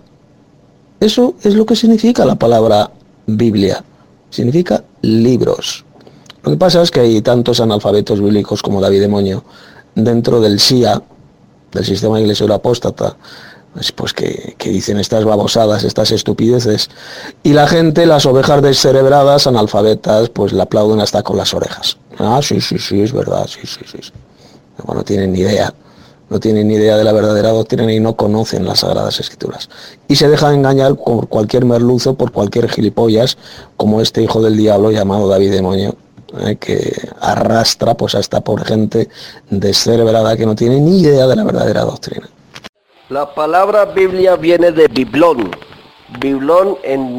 Eso es lo que significa la palabra Biblia, significa libros. Lo que pasa es que hay tantos analfabetos bíblicos como David demonio dentro del SIA, del Sistema Iglesia Apóstata, pues que dicen estas babosadas, estas estupideces, y la gente, las ovejas descerebradas, analfabetas, pues le aplauden hasta con las orejas. Ah, sí, es verdad, sí. Bueno, no tienen ni idea de la verdadera doctrina y no conocen las Sagradas Escrituras. Y se dejan engañar por cualquier merluzo, por cualquier gilipollas, como este hijo del diablo llamado David demonio, que arrastra pues a esta pobre gente descerebrada que no tiene ni idea de la verdadera doctrina.
La palabra Biblia viene de Biblón. Biblón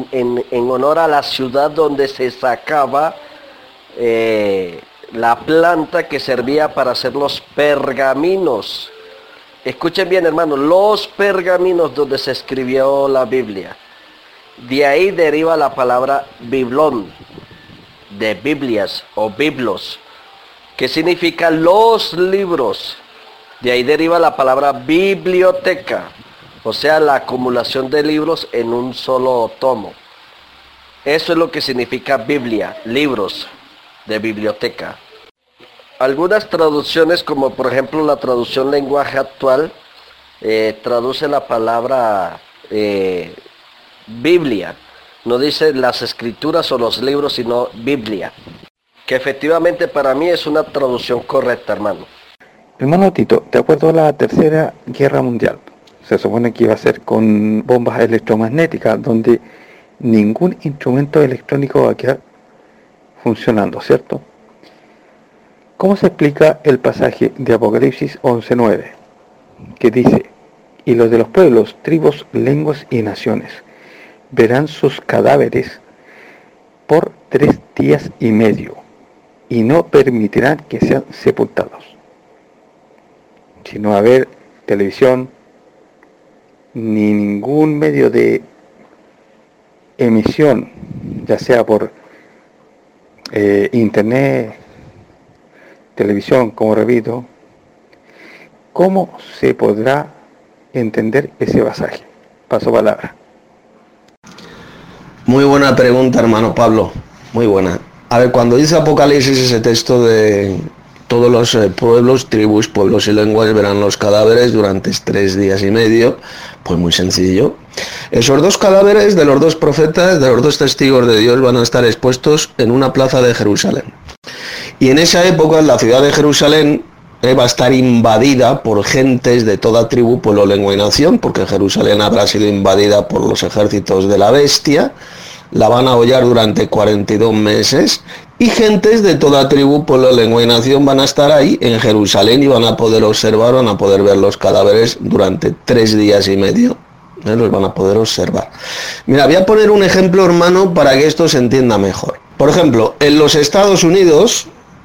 en honor a la ciudad donde se sacaba la planta que servía para hacer los pergaminos. Escuchen bien, hermanos, los pergaminos donde se escribió la Biblia. De ahí deriva la palabra biblón, de Biblias o biblos, que significa los libros. De ahí deriva la palabra biblioteca, o sea, la acumulación de libros en un solo tomo. Eso es lo que significa Biblia, libros de biblioteca. Algunas traducciones, como por ejemplo la traducción lenguaje actual, traduce la palabra Biblia. No dice las escrituras o los libros, sino Biblia. Que efectivamente para mí es una traducción correcta, hermano.
Hermano Tito, de acuerdo a la Tercera Guerra Mundial, se supone que iba a ser con bombas electromagnéticas, donde ningún instrumento electrónico va a quedar funcionando, ¿cierto? ¿Cómo se explica el pasaje de Apocalipsis 11:9, que dice: y los de los pueblos, tribus, lenguas y naciones verán sus cadáveres por 3 días y medio, y no permitirán que sean sepultados? Si no va a haber televisión, ni ningún medio de emisión, ya sea por internet, televisión, como repito, ¿cómo se podrá entender ese pasaje? Paso palabra.
Muy buena pregunta, hermano Pablo, muy buena. A ver, cuando dice Apocalipsis ese texto de todos los pueblos, tribus, pueblos y lenguas verán los cadáveres durante 3 días y medio, pues muy sencillo. Esos 2 cadáveres de los 2 profetas, de los 2 testigos de Dios, van a estar expuestos en una plaza de Jerusalén. Y en esa época la ciudad de Jerusalén va a estar invadida por gentes de toda tribu, pueblo, lengua y nación, porque Jerusalén habrá sido invadida por los ejércitos de la bestia. La van a hollar durante 42 meses y gentes de toda tribu, pueblo, lengua y nación van a estar ahí en Jerusalén y van a poder observar, van a poder ver los cadáveres durante 3 días y medio. Los van a poder observar. Mira, voy a poner un ejemplo, hermano, para que esto se entienda mejor. Por ejemplo, en los Estados Unidos,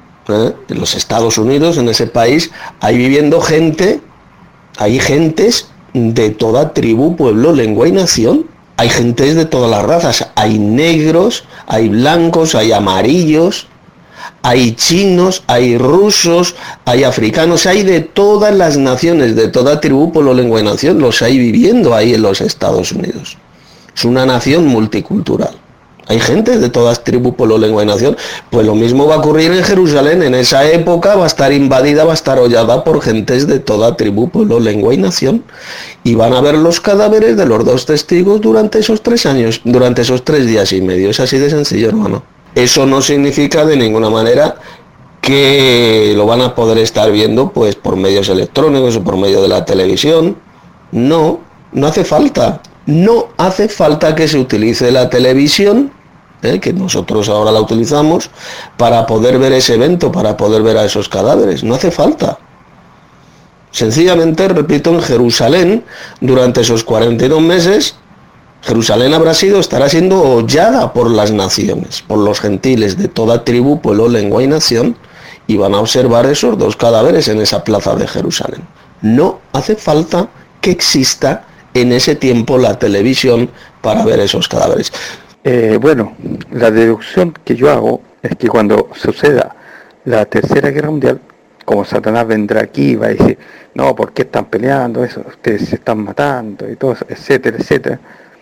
en ese país, hay viviendo gente, hay gentes de toda tribu, pueblo, lengua y nación. Hay gentes de todas las razas, hay negros, hay blancos, hay amarillos, hay chinos, hay rusos, hay africanos, hay de todas las naciones, de toda tribu, pueblo, lengua y nación, los hay viviendo ahí en los Estados Unidos. Es una nación multicultural. Hay gente de todas tribus, pueblo, lengua y nación. Pues lo mismo va a ocurrir en Jerusalén. En esa época va a estar invadida, va a estar hollada por gentes de toda tribu, pueblo, lengua y nación. Y van a ver los cadáveres de los 2 testigos durante esos 3 años, durante esos 3 días y medio. Es así de sencillo, hermano. Eso no significa de ninguna manera que lo van a poder estar viendo pues por medios electrónicos o por medio de la televisión. No, no hace falta. No hace falta que se utilice la televisión, que nosotros ahora la utilizamos, para poder ver ese evento, para poder ver a esos cadáveres. No hace falta. Sencillamente, repito, en Jerusalén, durante esos 42 meses, Jerusalén estará siendo hollada por las naciones, por los gentiles de toda tribu, pueblo, lengua y nación, y van a observar esos 2 cadáveres en esa plaza de Jerusalén. No hace falta que exista en ese tiempo la televisión para ver esos cadáveres.
Bueno, la deducción que yo hago es que cuando suceda la Tercera Guerra Mundial, como Satanás vendrá aquí y va a decir: no, ¿por qué están peleando eso? Ustedes se están matando y todo eso, etcétera, etcétera.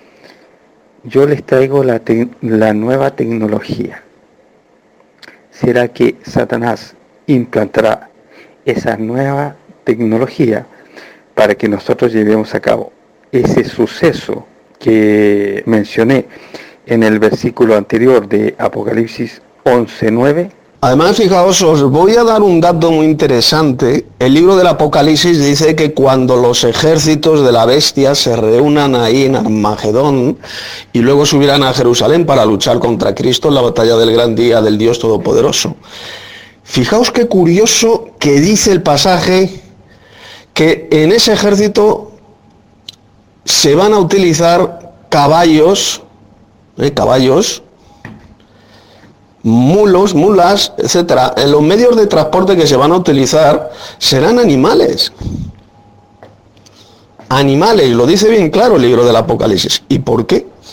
Yo les traigo la nueva tecnología. ¿Será que Satanás implantará esa nueva tecnología para que nosotros llevemos a cabo ese suceso que mencioné en el versículo anterior de Apocalipsis 11:9?
Además, fijaos, os voy a dar un dato muy interesante. El libro del Apocalipsis dice que cuando los ejércitos de la bestia se reúnan ahí en Armagedón y luego subirán a Jerusalén para luchar contra Cristo en la batalla del gran día del Dios Todopoderoso. Fijaos qué curioso que dice el pasaje que en ese ejército se van a utilizar caballos, mulos, mulas, etcétera. En los medios de transporte que se van a utilizar serán animales. Animales, lo dice bien claro el libro del Apocalipsis. ¿Y por qué?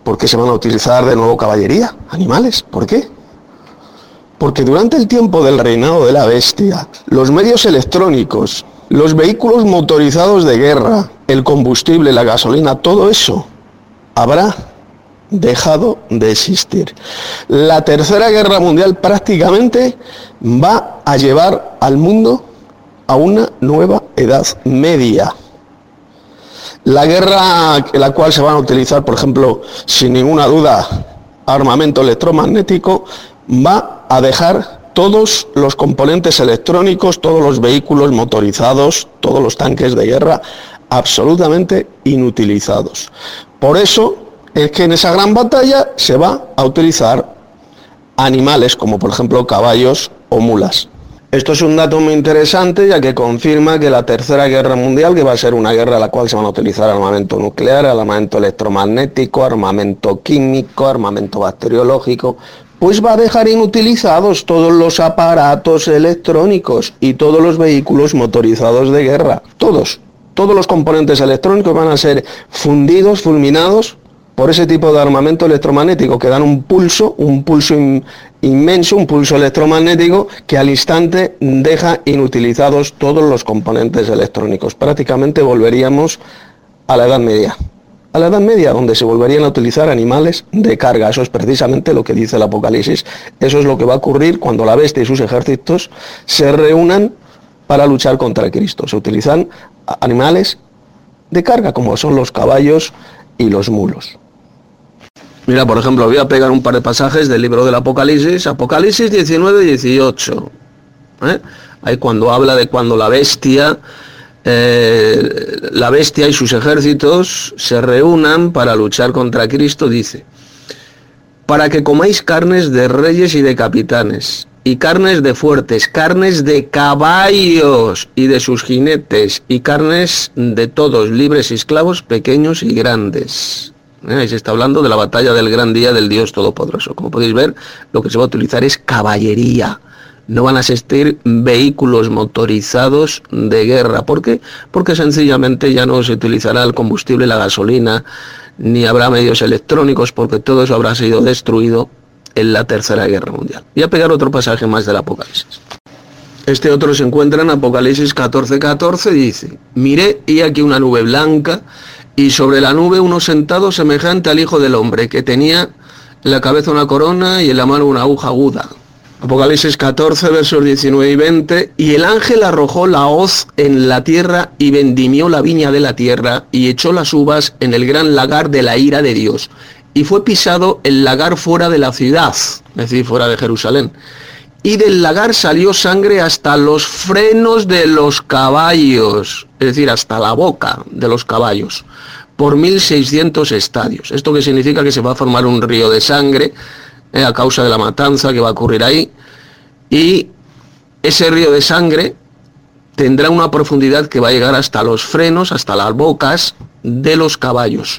¿Por qué se van a utilizar de nuevo caballería? Animales, ¿por qué? Porque durante el tiempo del reinado de la bestia, los medios electrónicos, los vehículos motorizados de guerra, el combustible, la gasolina, todo eso habrá dejado de existir. La Tercera Guerra Mundial prácticamente va a llevar al mundo a una nueva Edad Media. La guerra en la cual se van a utilizar, por ejemplo, sin ninguna duda, armamento electromagnético, va a dejar todos los componentes electrónicos, todos los vehículos motorizados, todos los tanques de guerra, absolutamente inutilizados. Por eso es que en esa gran batalla se va a utilizar animales como por ejemplo caballos o mulas. Esto es un dato muy interesante, ya que confirma que la Tercera Guerra Mundial, que va a ser una guerra en la cual se van a utilizar armamento nuclear, armamento electromagnético, armamento químico, armamento bacteriológico, pues va a dejar inutilizados todos los aparatos electrónicos y todos los vehículos motorizados de guerra. Todos los componentes electrónicos van a ser fundidos, fulminados por ese tipo de armamento electromagnético que dan un pulso inmenso, un pulso electromagnético que al instante deja inutilizados todos los componentes electrónicos. Prácticamente volveríamos a la Edad Media. A la Edad Media, donde se volverían a utilizar animales de carga. Eso es precisamente lo que dice el Apocalipsis. Eso es lo que va a ocurrir cuando la bestia y sus ejércitos se reúnan para luchar contra Cristo. Se utilizan animales de carga, como son los caballos y los mulos. Mira, por ejemplo, voy a pegar un par de pasajes del libro del Apocalipsis, Apocalipsis 19-18. Ahí cuando habla de cuando la bestia y sus ejércitos se reúnan para luchar contra Cristo, dice: para que comáis carnes de reyes y de capitanes, y carnes de fuertes, carnes de caballos y de sus jinetes, y carnes de todos, libres y esclavos, pequeños y grandes. Ahí se está hablando de la batalla del gran día del Dios Todopoderoso. Como podéis ver, lo que se va a utilizar es caballería. No van a existir vehículos motorizados de guerra. ¿Por qué? Porque sencillamente ya no se utilizará el combustible, la gasolina, ni habrá medios electrónicos, porque todo eso habrá sido destruido en la Tercera Guerra Mundial. Voy a pegar otro pasaje más del Apocalipsis. Este otro se encuentra en Apocalipsis 14:14, dice: miré y aquí una nube blanca, y sobre la nube uno sentado semejante al Hijo del Hombre, que tenía en la cabeza una corona y en la mano una aguja aguda. Apocalipsis 14, versos 19 y 20, y el ángel arrojó la hoz en la tierra y vendimió la viña de la tierra y echó las uvas en el gran lagar de la ira de Dios. Y fue pisado el lagar fuera de la ciudad, es decir, fuera de Jerusalén. Y del lagar salió sangre hasta los frenos de los caballos, es decir, hasta la boca de los caballos, por 1600 estadios. ¿Esto qué significa? Que se va a formar un río de sangre a causa de la matanza que va a ocurrir ahí. Y ese río de sangre tendrá una profundidad que va a llegar hasta los frenos, hasta las bocas de los caballos.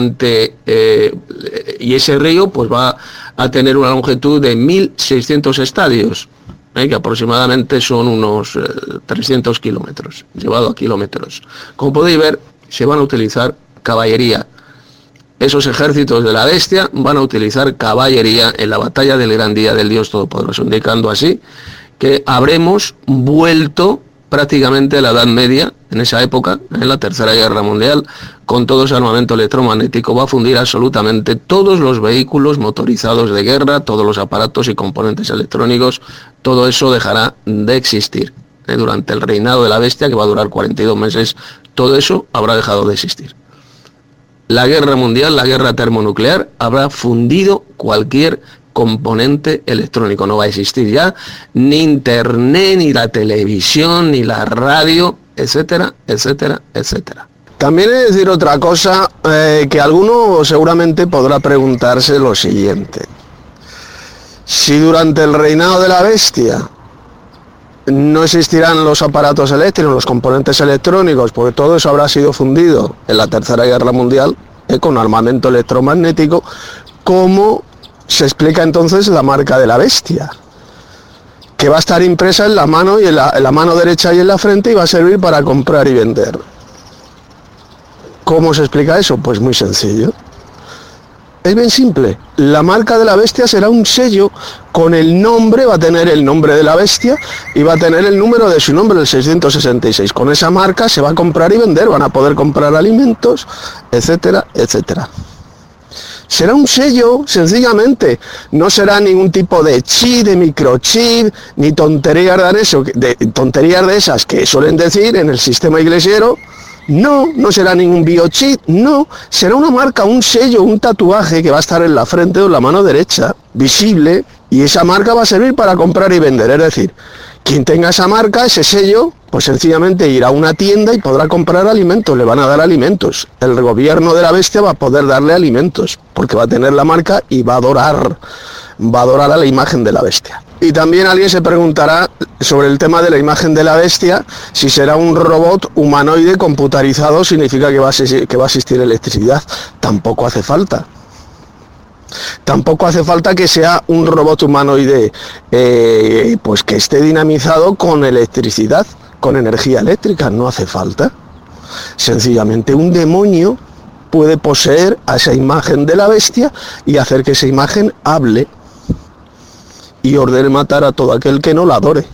Y ese río pues va a tener una longitud de 1600 estadios, que aproximadamente son unos 300 kilómetros, llevado a kilómetros. Como podéis ver, se van a utilizar caballería. Esos ejércitos de la bestia van a utilizar caballería en la batalla del gran día del Dios Todopoderoso, indicando así que habremos vuelto prácticamente a la Edad Media, en esa época, en la Tercera Guerra Mundial, con todo ese armamento electromagnético. Va a fundir absolutamente todos los vehículos motorizados de guerra, todos los aparatos y componentes electrónicos, todo eso dejará de existir. Durante el reinado de la bestia, que va a durar 42 meses, todo eso habrá dejado de existir. La guerra mundial, la guerra termonuclear, habrá fundido cualquier componente electrónico. No va a existir ya ni internet, ni la televisión, ni la radio, etcétera, etcétera, etcétera. También he de decir otra cosa, que alguno seguramente podrá preguntarse lo siguiente: si durante el reinado de la bestia no existirán los aparatos eléctricos, los componentes electrónicos, porque todo eso habrá sido fundido en la Tercera Guerra Mundial, con armamento electromagnético, ¿cómo se explica entonces la marca de la bestia? Que va a estar impresa en la mano, y en la mano derecha y en la frente, y va a servir para comprar y vender. ¿Cómo se explica eso? Pues muy sencillo. Es bien simple. La marca de la bestia será un sello con el nombre, va a tener el nombre de la bestia y va a tener el número de su nombre, el 666. Con esa marca se va a comprar y vender, van a poder comprar alimentos, etcétera, etcétera. Será un sello, sencillamente. No será ningún tipo de chip, de microchip, ni tonterías tonterías de esas que suelen decir en el sistema iglesiero. No, no será ningún biochip, no, será una marca, un sello, un tatuaje que va a estar en la frente o en la mano derecha, visible, y esa marca va a servir para comprar y vender. Es decir, quien tenga esa marca, ese sello, pues sencillamente irá a una tienda y podrá comprar alimentos, le van a dar alimentos. El gobierno de la bestia va a poder darle alimentos, porque va a tener la marca y va a adorar a la imagen de la bestia. Y también alguien se preguntará sobre el tema de la imagen de la bestia, si será un robot humanoide computarizado, significa que va a existir electricidad. Tampoco hace falta. Tampoco hace falta que sea un robot humanoide pues que esté dinamizado con electricidad, con energía eléctrica, no hace falta. Sencillamente un demonio puede poseer a esa imagen de la bestia y hacer que esa imagen hable y ordene matar a todo aquel que no la adore.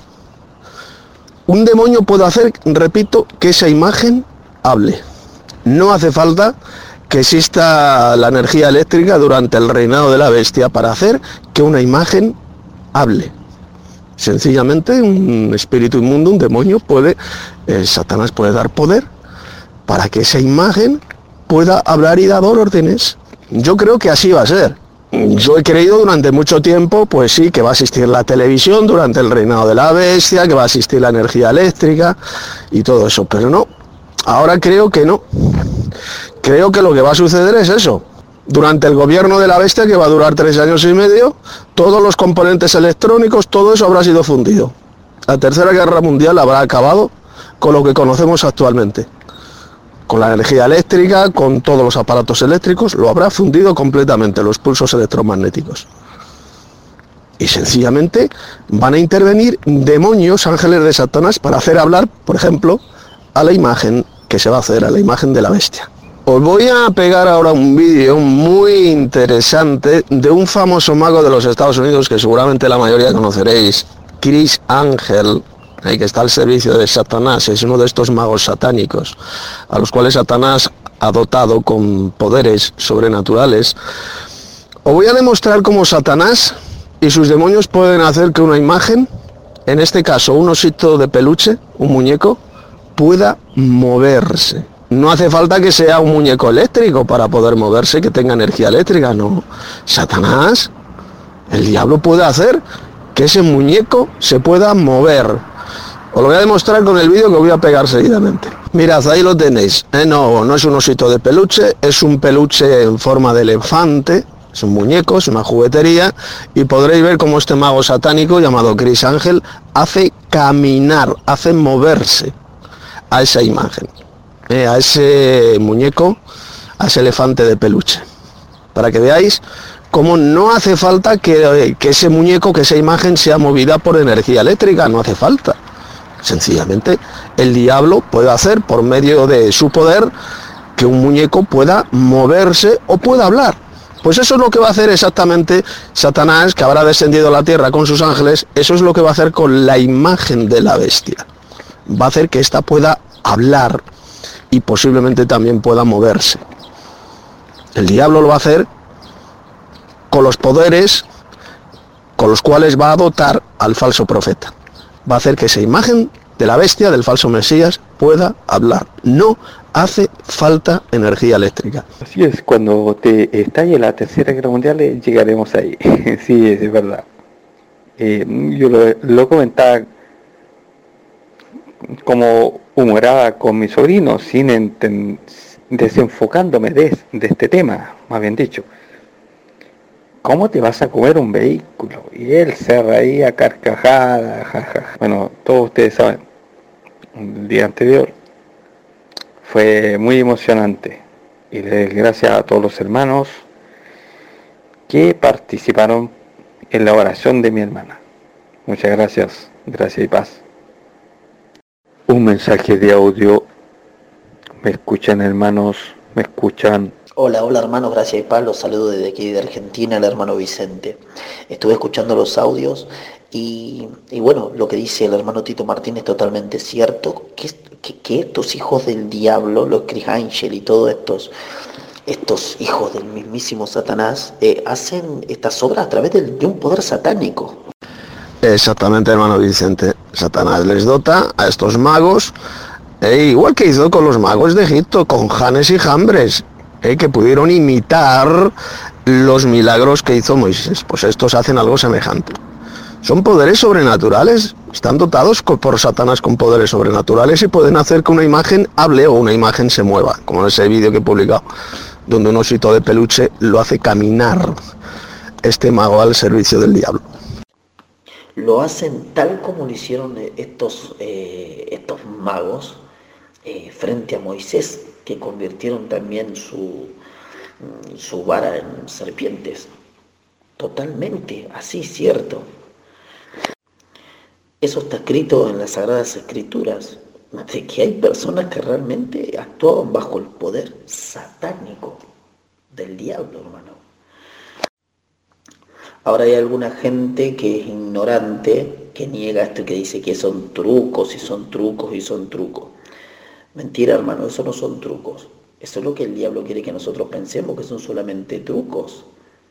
Un demonio puede hacer, repito, que esa imagen hable. No hace falta que exista la energía eléctrica durante el reinado de la bestia para hacer que una imagen hable. Sencillamente un espíritu inmundo, un demonio Satanás puede dar poder para que esa imagen pueda hablar y dar órdenes. Yo creo que así va a ser. Yo he creído durante mucho tiempo, pues sí, que va a existir la televisión durante el reinado de la bestia, que va a existir la energía eléctrica y todo eso, pero no. Ahora creo que no. Creo que lo que va a suceder es eso. Durante el gobierno de la bestia, que va a durar 3 años y medio, todos los componentes electrónicos, todo eso habrá sido fundido. La Tercera Guerra Mundial habrá acabado con lo que conocemos actualmente. Con la energía eléctrica, con todos los aparatos eléctricos, lo habrá fundido completamente, los pulsos electromagnéticos. Y sencillamente van a intervenir demonios, ángeles de Satanás, para hacer hablar, por ejemplo, a la imagen que se va a hacer, a la imagen de la bestia. Os voy a pegar ahora un vídeo muy interesante de un famoso mago de los Estados Unidos que seguramente la mayoría conoceréis, Chris Angel, que está al servicio de Satanás. Es uno de estos magos satánicos a los cuales Satanás ha dotado con poderes sobrenaturales. Os voy a demostrar cómo Satanás y sus demonios pueden hacer que una imagen, en este caso un osito de peluche, un muñeco, pueda moverse. No hace falta que sea un muñeco eléctrico para poder moverse, que tenga energía eléctrica, no. Satanás, el diablo, puede hacer que ese muñeco se pueda mover. Os lo voy a demostrar con el vídeo que voy a pegar seguidamente. Mirad, ahí lo tenéis. No es un osito de peluche, es un peluche en forma de elefante, es un muñeco, es una juguetería, y podréis ver cómo este mago satánico llamado Chris Angel hace caminar, hace moverse a esa imagen, a ese muñeco, a ese elefante de peluche, para que veáis cómo no hace falta que ese muñeco, que esa imagen sea movida por energía eléctrica, no hace falta. Sencillamente el diablo puede hacer por medio de su poder que un muñeco pueda moverse o pueda hablar. Pues eso es lo que va a hacer exactamente Satanás, que habrá descendido a la tierra con sus ángeles. Eso es lo que va a hacer con la imagen de la bestia. Va a hacer que ésta pueda hablar y posiblemente también pueda moverse. El diablo lo va a hacer con los poderes con los cuales va a dotar al falso profeta. Va a hacer que esa imagen de la bestia, del falso Mesías, pueda hablar. No hace falta energía eléctrica.
Así es, cuando te estalle la Tercera Guerra Mundial llegaremos ahí. Sí, es verdad. Yo lo comentaba como humorada con mi sobrino, sin desenfocándome de este tema, más bien dicho. ¿Cómo te vas a comer un vehículo? Y él se reía carcajada, jajaja. Bueno, todos ustedes saben, el día anterior fue muy emocionante. Y le doy gracias a todos los hermanos que participaron en la oración de mi hermana. Muchas gracias, gracias y paz. Un mensaje de audio. ¿Me escuchan, hermanos? ¿Me escuchan?
Hola, hola hermanos, gracias y paz, los saludo desde aquí de Argentina, el hermano Vicente. Estuve escuchando los audios y bueno, lo que dice el hermano Tito Martín es totalmente cierto, que estos hijos del diablo, los Chris Angel y todos estos hijos del mismísimo Satanás, hacen estas obras a través de un poder satánico.
Exactamente, hermano Vicente. Satanás les dota a estos magos, igual que hizo con los magos de Egipto, con Janes y Jambres, que pudieron imitar los milagros que hizo Moisés. Pues estos hacen algo semejante. Son poderes sobrenaturales, están dotados por Satanás con poderes sobrenaturales y pueden hacer que una imagen hable o una imagen se mueva, como en ese vídeo que he publicado, donde un osito de peluche lo hace caminar este mago al servicio del diablo.
Lo hacen tal como lo hicieron estos magos frente a Moisés, que convirtieron también su vara en serpientes. Totalmente, así, cierto. Eso está escrito en las Sagradas Escrituras, de que hay personas que realmente actuaban bajo el poder satánico del diablo, hermano. Ahora hay alguna gente que es ignorante, que niega esto y que dice que son trucos y son trucos y son trucos. Mentira, hermano, eso no son trucos. Eso es lo que el diablo quiere que nosotros pensemos, que son solamente trucos.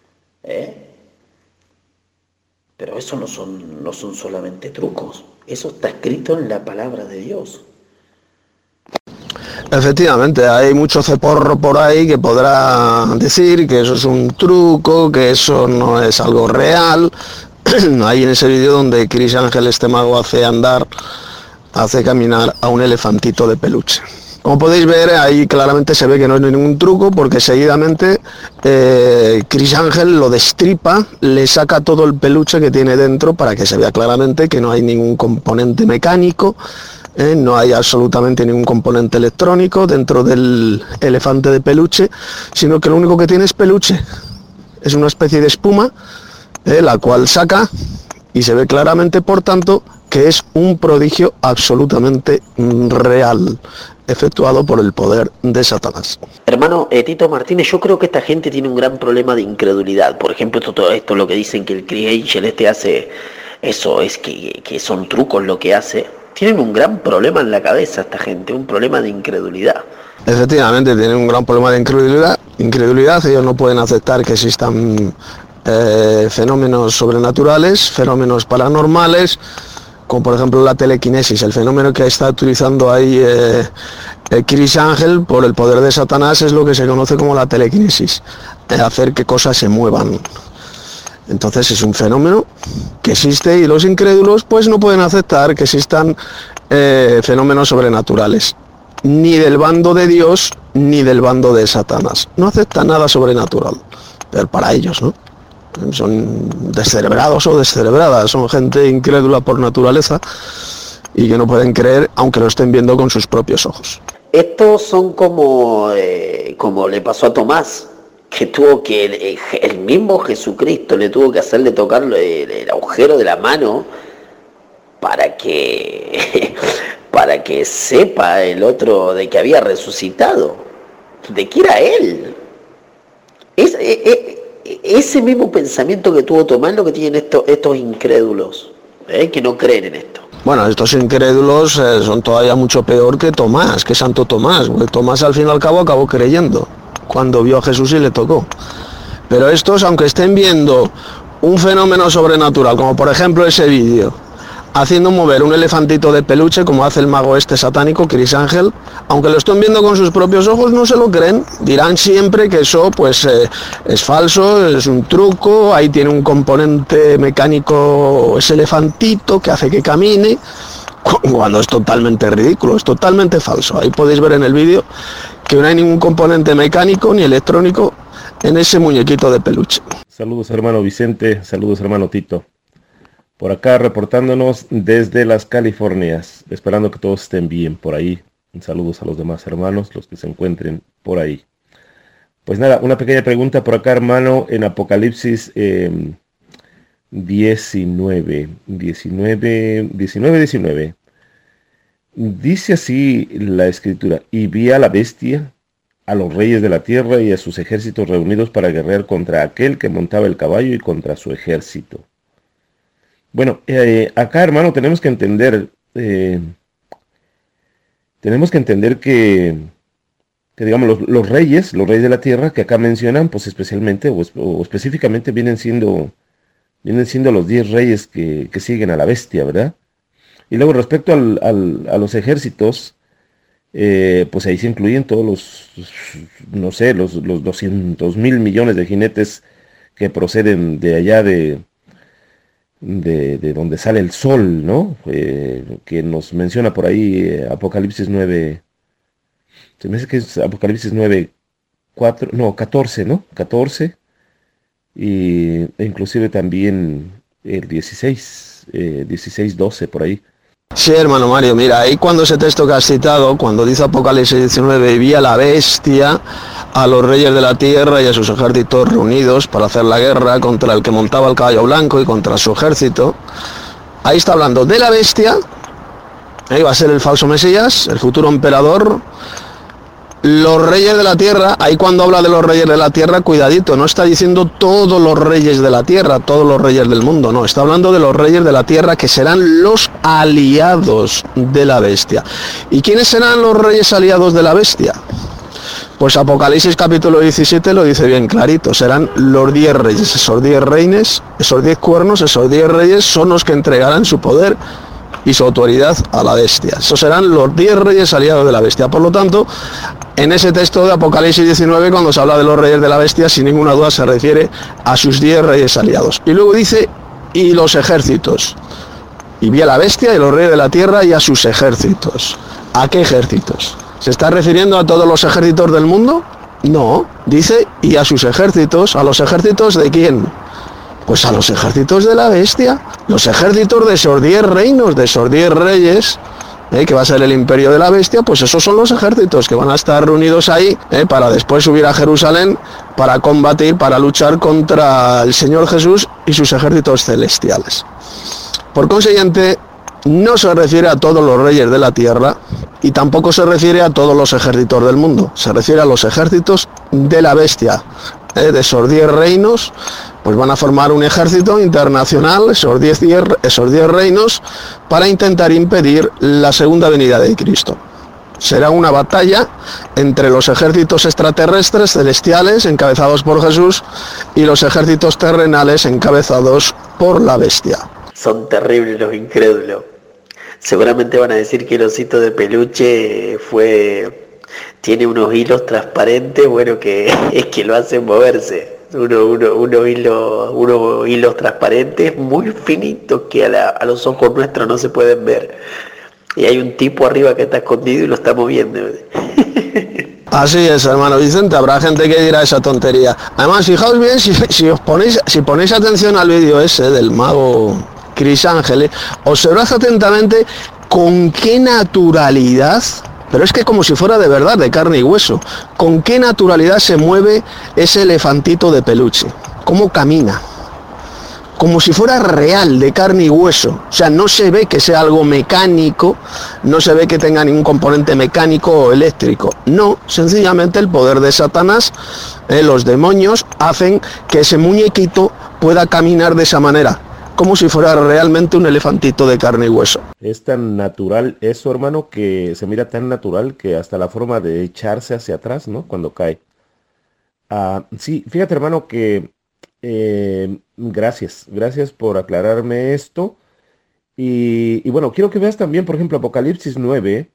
Pero eso no son solamente trucos. Eso está escrito en la palabra de Dios.
Efectivamente, hay mucho ceporro por ahí que podrá decir que eso es un truco, que eso no es algo real. Ahí en ese vídeo donde Chris Ángel, este mago, hace caminar a un elefantito de peluche. Como podéis ver, ahí claramente se ve que no es ningún truco, porque seguidamente Chris Ángel lo destripa, le saca todo el peluche que tiene dentro para que se vea claramente que no hay ningún componente mecánico, no hay absolutamente ningún componente electrónico dentro del elefante de peluche, sino que lo único que tiene es peluche. Es una especie de espuma, la cual saca, y se ve claramente, por tanto, que es un prodigio absolutamente real, efectuado por el poder de Satanás.
Hermano Tito Martínez, yo creo que esta gente tiene un gran problema de incredulidad. Por ejemplo, todo esto lo que dicen que el Chris Angel hace, eso es que son trucos lo que hace. Tienen un gran problema en la cabeza esta gente, un problema de incredulidad.
Efectivamente, tienen un gran problema de incredulidad. Ellos no pueden aceptar que existan fenómenos sobrenaturales, fenómenos paranormales, como por ejemplo la telequinesis, el fenómeno que está utilizando ahí Chris Ángel por el poder de Satanás es lo que se conoce como la telequinesis, hacer que cosas se muevan. Entonces es un fenómeno que existe y los incrédulos pues no pueden aceptar que existan fenómenos sobrenaturales, ni del bando de Dios ni del bando de Satanás. No aceptan nada sobrenatural, pero para ellos, ¿no? Son descerebrados o descerebradas, son gente incrédula por naturaleza y que no pueden creer aunque lo estén viendo con sus propios ojos.
Estos son como le pasó a Tomás, que tuvo que el mismo Jesucristo le tuvo que hacerle tocar el agujero de la mano para que sepa el otro de que había resucitado, de que era él. Ese mismo pensamiento que tuvo Tomás lo que tienen estos incrédulos, que no creen en esto.
Bueno, estos incrédulos son todavía mucho peor que Tomás, que Santo Tomás, porque Tomás al fin y al cabo acabó creyendo cuando vio a Jesús y le tocó. Pero estos, aunque estén viendo un fenómeno sobrenatural, como por ejemplo ese vídeo, haciendo mover un elefantito de peluche, como hace el mago este satánico, Chris Ángel, aunque lo estén viendo con sus propios ojos, no se lo creen. Dirán siempre que eso pues es falso, es un truco, ahí tiene un componente mecánico ese elefantito que hace que camine, cuando es totalmente ridículo, es totalmente falso. Ahí podéis ver en el vídeo que no hay ningún componente mecánico ni electrónico en ese muñequito de peluche.
Saludos hermano Vicente, saludos hermano Tito. Por acá reportándonos desde las Californias, esperando que todos estén bien por ahí. Saludos a los demás hermanos, los que se encuentren por ahí. Pues nada, una pequeña pregunta por acá, hermano, en Apocalipsis 19. Dice así la escritura: y vi a la bestia a los reyes de la tierra y a sus ejércitos reunidos para guerrear contra aquel que montaba el caballo y contra su ejército. Bueno, acá, hermano, tenemos que entender que digamos, los reyes de la tierra que acá mencionan, pues especialmente o específicamente vienen siendo los 10 reyes que siguen a la bestia, ¿verdad? Y luego respecto a los ejércitos, pues ahí se incluyen todos los 200.000 millones de jinetes que proceden de allá de donde sale el sol, ¿no? Que nos menciona por ahí Apocalipsis 9, se me hace que es Apocalipsis 9, 14, ¿no? 14, e inclusive también el 16, 12 por ahí.
Sí, hermano Mario, mira, ahí cuando ese texto que has citado, cuando dice Apocalipsis 19, vi a la bestia, a los reyes de la tierra y a sus ejércitos reunidos para hacer la guerra contra el que montaba el caballo blanco y contra su ejército. Ahí está hablando de la bestia, ahí va a ser el falso Mesías, el futuro emperador. Los reyes de la tierra, ahí cuando habla de los reyes de la tierra, cuidadito, no está diciendo todos los reyes de la tierra, todos los reyes del mundo, no, está hablando de los reyes de la tierra que serán los aliados de la bestia. ¿Y quiénes serán los reyes aliados de la bestia? Pues Apocalipsis capítulo 17 lo dice bien clarito, serán los 10 reyes, esos 10 reines, esos 10 cuernos, esos 10 reyes son los que entregarán su poder y su autoridad a la bestia. Esos serán los 10 reyes aliados de la bestia. Por lo tanto, en ese texto de Apocalipsis 19, cuando se habla de los reyes de la bestia, sin ninguna duda se refiere a sus 10 reyes aliados. Y luego dice, y los ejércitos. Y vi a la bestia y los reyes de la tierra y a sus ejércitos. ¿A qué ejércitos? ¿Se está refiriendo a todos los ejércitos del mundo? No, dice, y a sus ejércitos. ¿A los ejércitos de quién? Pues a los ejércitos de la bestia, los ejércitos de esos 10 reinos, de esos 10 reyes, que va a ser el imperio de la bestia, pues esos son los ejércitos que van a estar reunidos ahí, para después subir a Jerusalén, para combatir, para luchar contra el Señor Jesús y sus ejércitos celestiales. Por consiguiente, no se refiere a todos los reyes de la tierra y tampoco se refiere a todos los ejércitos del mundo, se refiere a los ejércitos de la bestia, de esos 10 reinos, pues van a formar un ejército internacional, esos 10 reinos, para intentar impedir la segunda venida de Cristo. Será una batalla entre los ejércitos extraterrestres celestiales encabezados por Jesús y los ejércitos terrenales encabezados por la bestia.
Son terribles los incrédulos. Seguramente van a decir que el osito de peluche tiene unos hilos transparentes, bueno, que es que lo hacen moverse. Unos hilos transparentes muy finitos que a los ojos nuestros no se pueden ver. Y hay un tipo arriba que está escondido y lo está moviendo.
Así es, hermano Vicente, habrá gente que dirá esa tontería. Además, fijaos bien, si ponéis atención al vídeo ese del mago Chris Ángeles, observad atentamente con qué naturalidad, pero es que como si fuera de verdad, de carne y hueso, con qué naturalidad se mueve ese elefantito de peluche, cómo camina, como si fuera real, de carne y hueso. O sea, no se ve que sea algo mecánico, no se ve que tenga ningún componente mecánico o eléctrico. No, sencillamente el poder de Satanás, los demonios, hacen que ese muñequito pueda caminar de esa manera, como si fuera realmente un elefantito de carne y hueso.
Es tan natural eso, hermano, que se mira tan natural que hasta la forma de echarse hacia atrás, ¿no? Cuando cae. Sí, fíjate, hermano, que gracias por aclararme esto. Y bueno, quiero que veas también, por ejemplo, Apocalipsis 9,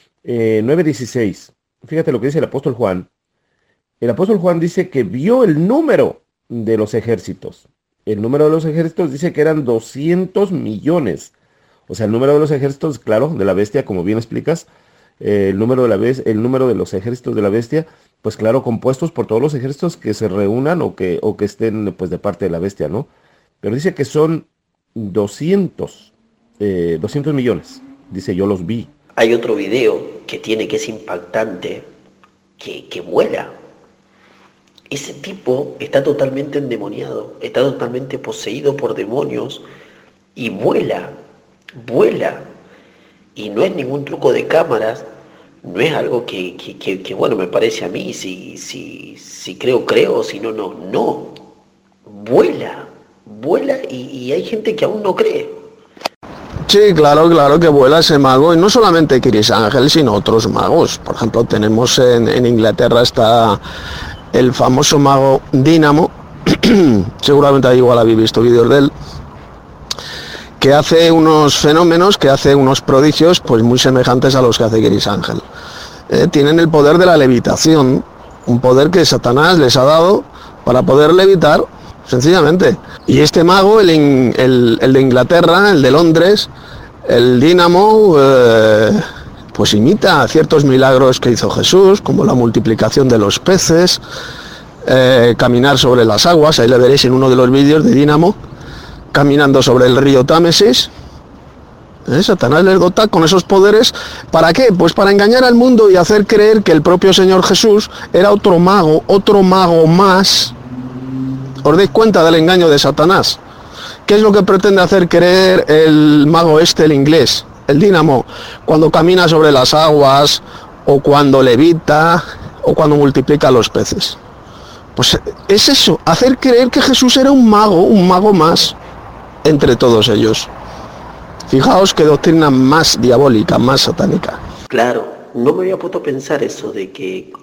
9:16. Fíjate lo que dice el apóstol Juan. El apóstol Juan dice que vio el número de los ejércitos. El número de los ejércitos dice que eran 200 millones. O sea, el número de los ejércitos, claro, de la bestia, como bien explicas, el número de los ejércitos de la bestia, pues claro, compuestos por todos los ejércitos que se reúnan o que estén pues de parte de la bestia, ¿no? Pero dice que son 200 millones. Dice, yo los vi.
Hay otro video que es impactante, que vuela. Ese tipo está totalmente endemoniado, está totalmente poseído por demonios y vuela. Y no es ningún truco de cámaras, no es algo que bueno, me parece a mí, si creo, si no, no. Vuela y hay gente que aún no cree.
Sí, claro que vuela ese mago, y no solamente Chris Ángel, sino otros magos. Por ejemplo, tenemos en Inglaterra está el famoso mago Dínamo, seguramente igual habéis visto vídeos de él, que hace unos fenómenos, que hace unos prodigios pues muy semejantes a los que hace Chris Ángel. Tienen el poder de la levitación, un poder que Satanás les ha dado para poder levitar, sencillamente. Y este mago, el de Inglaterra, el de Londres, el Dínamo, pues imita ciertos milagros que hizo Jesús, como la multiplicación de los peces, caminar sobre las aguas. Ahí le veréis en uno de los vídeos de Dínamo, caminando sobre el río Támesis. Satanás les dota con esos poderes. ¿Para qué? Pues para engañar al mundo y hacer creer que el propio Señor Jesús era otro mago más. ¿Os dais cuenta del engaño de Satanás? ¿Qué es lo que pretende hacer creer el mago el inglés, el Dínamo, cuando camina sobre las aguas, o cuando levita, o cuando multiplica los peces? Pues es eso, hacer creer que Jesús era un mago más entre todos ellos. Fijaos qué doctrina más diabólica, más satánica.
Claro, no me había puesto a pensar eso de que,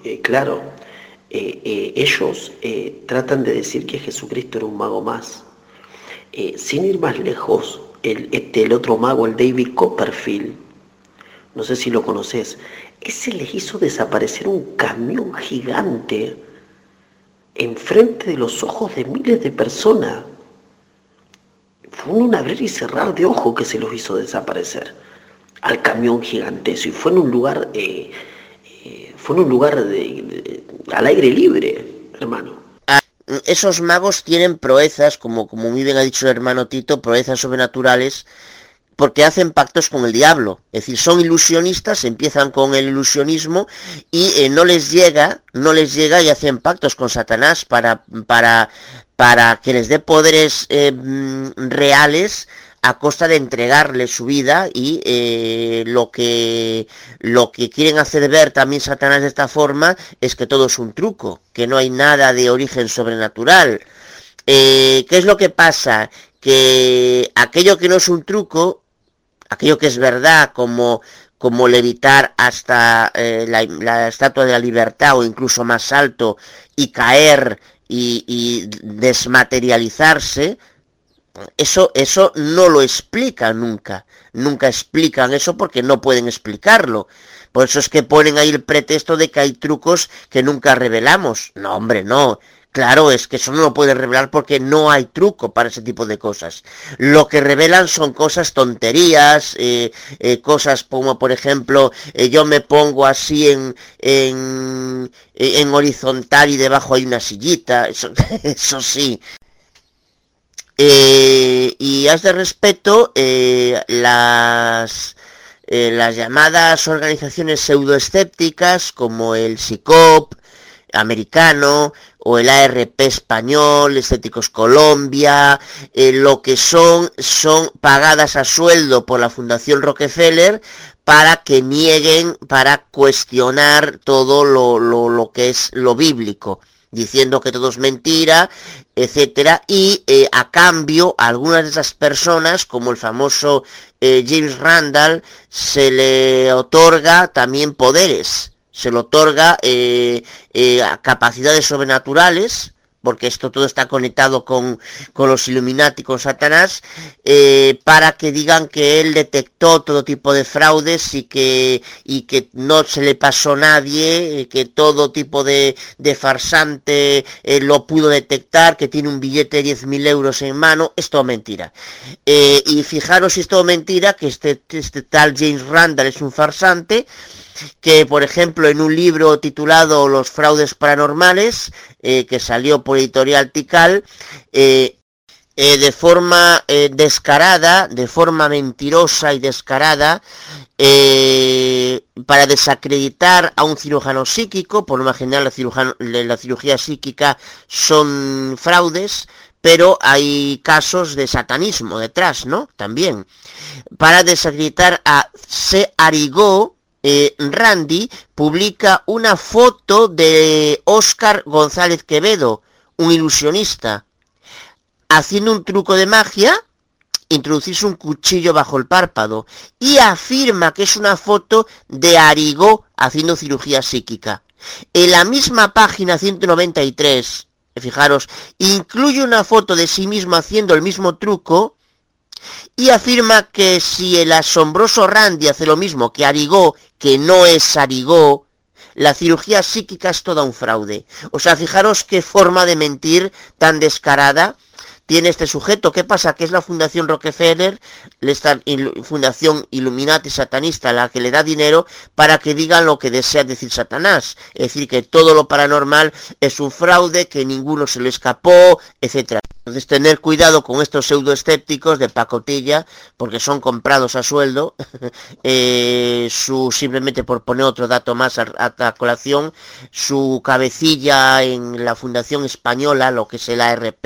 ellos tratan de decir que Jesucristo era un mago más. Sin ir más lejos, el otro mago, el David Copperfield, no sé si lo conoces, ese les hizo desaparecer un camión gigante enfrente de los ojos de miles de personas. Fue un abrir y cerrar de ojos que se los hizo desaparecer al camión gigantesco, y fue en un lugar al aire libre, hermano.
Esos magos tienen proezas, como muy bien ha dicho el hermano Tito, proezas sobrenaturales, porque hacen pactos con el diablo. Es decir, son ilusionistas, empiezan con el ilusionismo y no les llega y hacen pactos con Satanás para que les dé poderes reales, a costa de entregarle su vida. Y lo que quieren hacer ver también Satanás de esta forma es que todo es un truco, que no hay nada de origen sobrenatural. ¿Qué es lo que pasa? Que aquello que no es un truco, aquello que es verdad, como levitar hasta la Estatua de la Libertad, o incluso más alto, y caer y desmaterializarse, eso no lo explican nunca explican eso, porque no pueden explicarlo. Por eso es que ponen ahí el pretexto de que hay trucos que nunca revelamos. No, hombre, no. Claro, es que eso no lo pueden revelar porque no hay truco para ese tipo de cosas. Lo que revelan son cosas, tonterías, cosas como, por ejemplo, yo me pongo así en horizontal y debajo hay una sillita. Eso sí. Y a este respecto, las llamadas organizaciones pseudoescépticas, como el SICOP americano o el ARP español, Escépticos Colombia, lo que son pagadas a sueldo por la Fundación Rockefeller para que nieguen, para cuestionar todo lo que es lo bíblico, diciendo que todo es mentira, etcétera. Y a cambio, a algunas de esas personas, como el famoso James Randall, se le otorga también poderes, se le otorga capacidades sobrenaturales, porque esto todo está conectado con los Illuminati, con Satanás, para que digan que él detectó todo tipo de fraudes y que no se le pasó nadie, que todo tipo de farsante lo pudo detectar, que tiene un billete de 10.000 euros en mano. Es todo mentira. Y fijaros si es todo mentira, que este tal James Randall es un farsante, que por ejemplo en un libro titulado Los fraudes paranormales, que salió por Editorial Tikal, de forma descarada, de forma mentirosa y descarada, para desacreditar a un cirujano psíquico. Por lo general la cirugía psíquica son fraudes, pero hay casos de satanismo detrás, ¿no? También. Para desacreditar a C. Arigó, Randy publica una foto de Óscar González Quevedo, un ilusionista, haciendo un truco de magia, introducirse un cuchillo bajo el párpado, y afirma que es una foto de Arigó haciendo cirugía psíquica. En la misma página 193, fijaros, incluye una foto de sí mismo haciendo el mismo truco y afirma que si el asombroso Randy hace lo mismo que Arigó, que no es Arigó, la cirugía psíquica es toda un fraude. O sea, fijaros qué forma de mentir tan descarada tiene este sujeto. ¿Qué pasa? Que es la Fundación Rockefeller, esta fundación Illuminati satanista, la que le da dinero para que digan lo que desea decir Satanás. Es decir, que todo lo paranormal es un fraude, que ninguno se le escapó, etcétera. Entonces, tener cuidado con estos pseudoescépticos de pacotilla, porque son comprados a sueldo. Simplemente por poner otro dato más a la colación, su cabecilla en la Fundación Española, lo que es el ARP,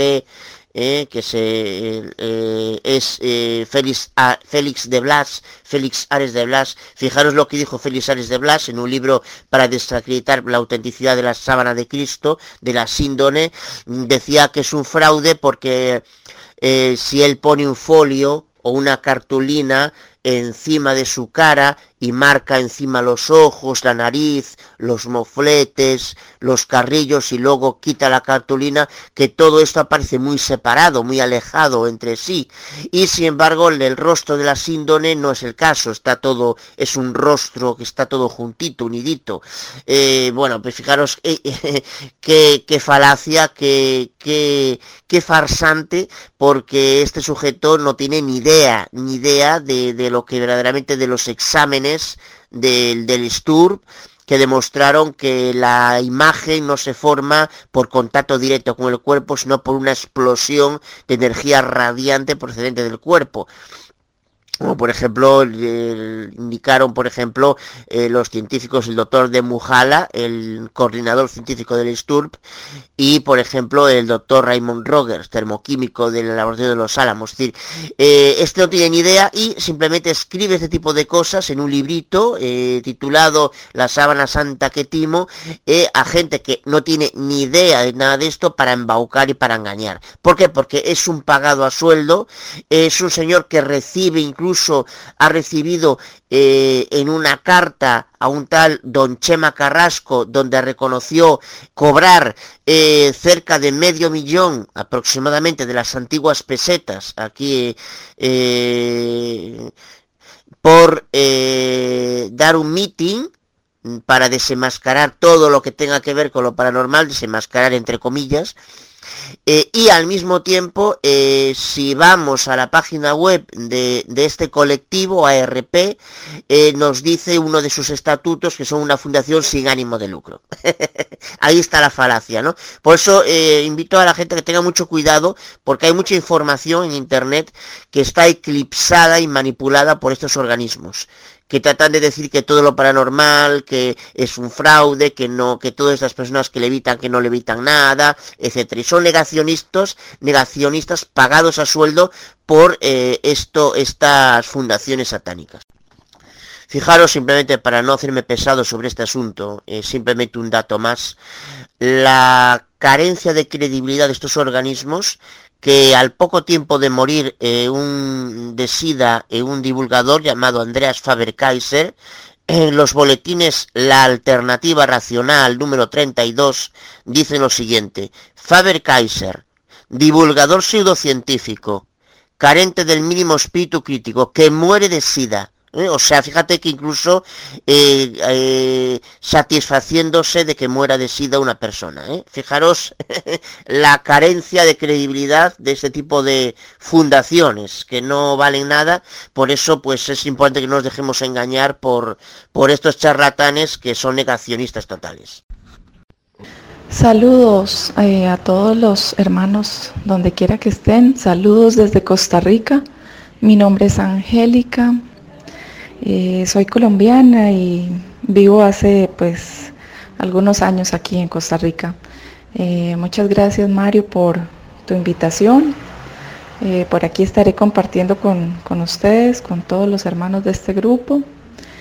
es Félix Ares de Blas. Fijaros lo que dijo Félix Ares de Blas en un libro para desacreditar la autenticidad de la sábana de Cristo, de la síndone. Decía que es un fraude porque si él pone un folio o una cartulina encima de su cara y marca encima los ojos, la nariz, los mofletes, los carrillos y luego quita la cartulina, que todo esto aparece muy separado, muy alejado entre sí. Y sin embargo el rostro de la síndone no es el caso, está todo, es un rostro que está todo juntito, unidito. Bueno, pues fijaros qué falacia, qué farsante, porque este sujeto no tiene ni idea de lo que verdaderamente, de los exámenes del Sturm, que demostraron que la imagen no se forma por contacto directo con el cuerpo, sino por una explosión de energía radiante procedente del cuerpo. Como por ejemplo indicaron, por ejemplo, los científicos, el doctor de Mujala, el coordinador científico del STURP, y por ejemplo el doctor Raymond Rogers, termoquímico del laboratorio de los Álamos. Es decir, este no tiene ni idea y simplemente escribe este tipo de cosas en un librito titulado La sábana santa que timo, a gente que no tiene ni idea de nada de esto, para embaucar y para engañar. ¿Por qué? Porque es un pagado a sueldo, es un señor que recibe, incluso ha recibido en una carta a un tal don Chema Carrasco, donde reconoció cobrar cerca de $500,000 aproximadamente de las antiguas pesetas aquí por dar un meeting para desenmascarar todo lo que tenga que ver con lo paranormal, desenmascarar entre comillas. Y al mismo tiempo, si vamos a la página web de este colectivo ARP, nos dice uno de sus estatutos que son una fundación sin ánimo de lucro. Ahí está la falacia, ¿no? Por eso invito a la gente que tenga mucho cuidado, porque hay mucha información en internet que está eclipsada y manipulada por estos organismos, que tratan de decir que todo lo paranormal, que es un fraude, que no, que todas estas personas que levitan, que no levitan nada, etcétera. Y son negacionistas pagados a sueldo por estas fundaciones satánicas. Fijaros, simplemente para no hacerme pesado sobre este asunto, simplemente un dato más, la carencia de credibilidad de estos organismos, que al poco tiempo de morir de SIDA, un divulgador llamado Andreas Faber-Kaiser, en los boletines La Alternativa Racional número 32, dice lo siguiente: Faber-Kaiser, divulgador pseudocientífico, carente del mínimo espíritu crítico, que muere de SIDA. O sea, fíjate que incluso satisfaciéndose de que muera de SIDA una persona. Fijaros la carencia de credibilidad de este tipo de fundaciones que no valen nada. Por eso pues es importante que no nos dejemos engañar por estos charlatanes que son negacionistas totales.
Saludos a todos los hermanos donde quiera que estén. Saludos desde Costa Rica. Mi nombre es Angélica. Soy colombiana y vivo hace pues algunos años aquí en Costa Rica. Muchas gracias, Mario, por tu invitación. Por aquí estaré compartiendo con ustedes, con todos los hermanos de este grupo.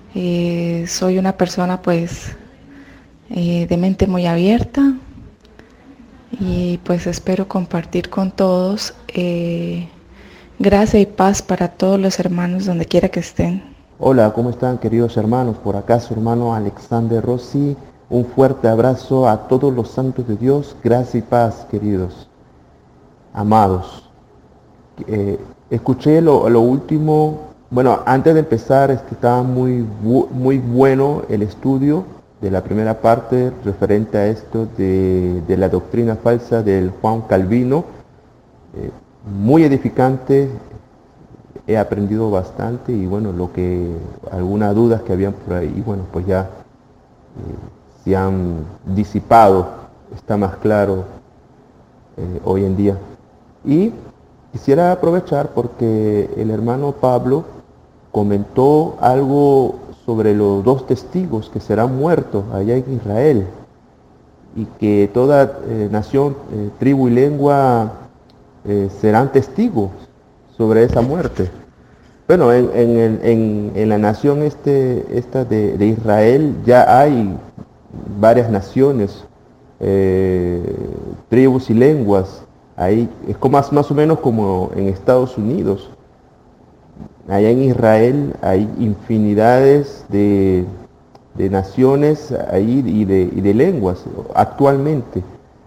Soy una persona pues de mente muy abierta y pues espero compartir con todos gracia y paz para todos los hermanos donde quiera que estén.
Hola, ¿cómo están queridos hermanos? Por acá su hermano Alexander Rossi. Un fuerte abrazo a todos los santos de Dios. Gracia y paz, queridos, amados. Escuché lo último. Bueno, antes de empezar, estaba muy bueno el estudio de la primera parte referente a esto de la doctrina falsa del Juan Calvino. Muy edificante. He aprendido bastante y bueno, algunas dudas que habían por ahí, bueno, pues ya se han disipado, está más claro hoy en día. Y quisiera aprovechar porque el hermano Pablo comentó algo sobre los 2 testigos que serán muertos allá en Israel y que toda nación, tribu y lengua serán testigos sobre esa muerte. Bueno, en la nación esta de Israel ya hay varias naciones, tribus y lenguas. Ahí es como más o menos como en Estados Unidos. Allá en Israel hay infinidades de naciones ahí y de lenguas actualmente.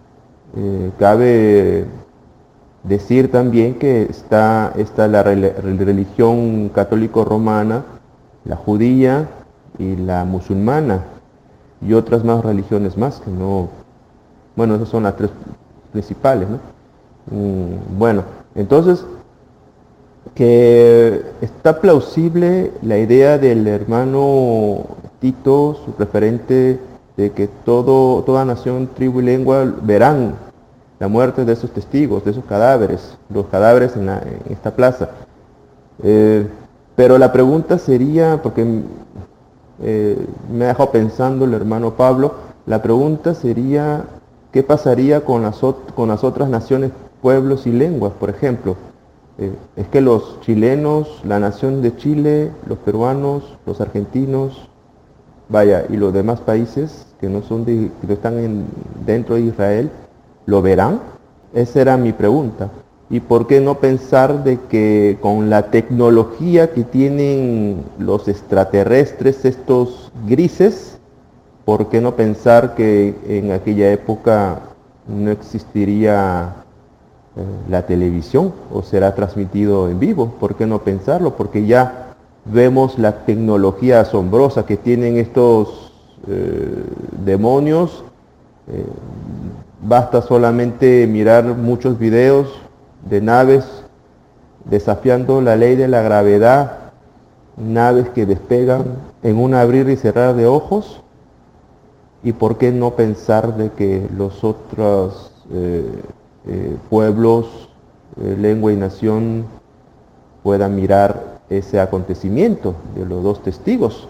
Cabe decir también que está la religión católico romana, la judía y la musulmana y otras más religiones más que no, bueno, esas son las 3 principales, ¿no? Bueno, entonces que está plausible la idea del hermano Tito, su referente de que toda nación, tribu y lengua verán la muerte de esos testigos, de esos cadáveres, los cadáveres en esta plaza. Pero la pregunta sería, porque me ha dejado pensando el hermano Pablo, la pregunta sería, ¿qué pasaría con las otras naciones, pueblos y lenguas, por ejemplo? Es que los chilenos, la nación de Chile, los peruanos, los argentinos, vaya, y los demás países que no están dentro de Israel, ¿lo verán? Esa era mi pregunta. ¿Y por qué no pensar de que con la tecnología que tienen los extraterrestres, estos grises, por qué no pensar que en aquella época no existiría la televisión o será transmitido en vivo? ¿Por qué no pensarlo? Porque ya vemos la tecnología asombrosa que tienen estos demonios. Basta solamente mirar muchos videos de naves desafiando la ley de la gravedad, naves que despegan en un abrir y cerrar de ojos. ¿Y por qué no pensar de que los otros pueblos, lengua y nación puedan mirar ese acontecimiento de los 2 testigos?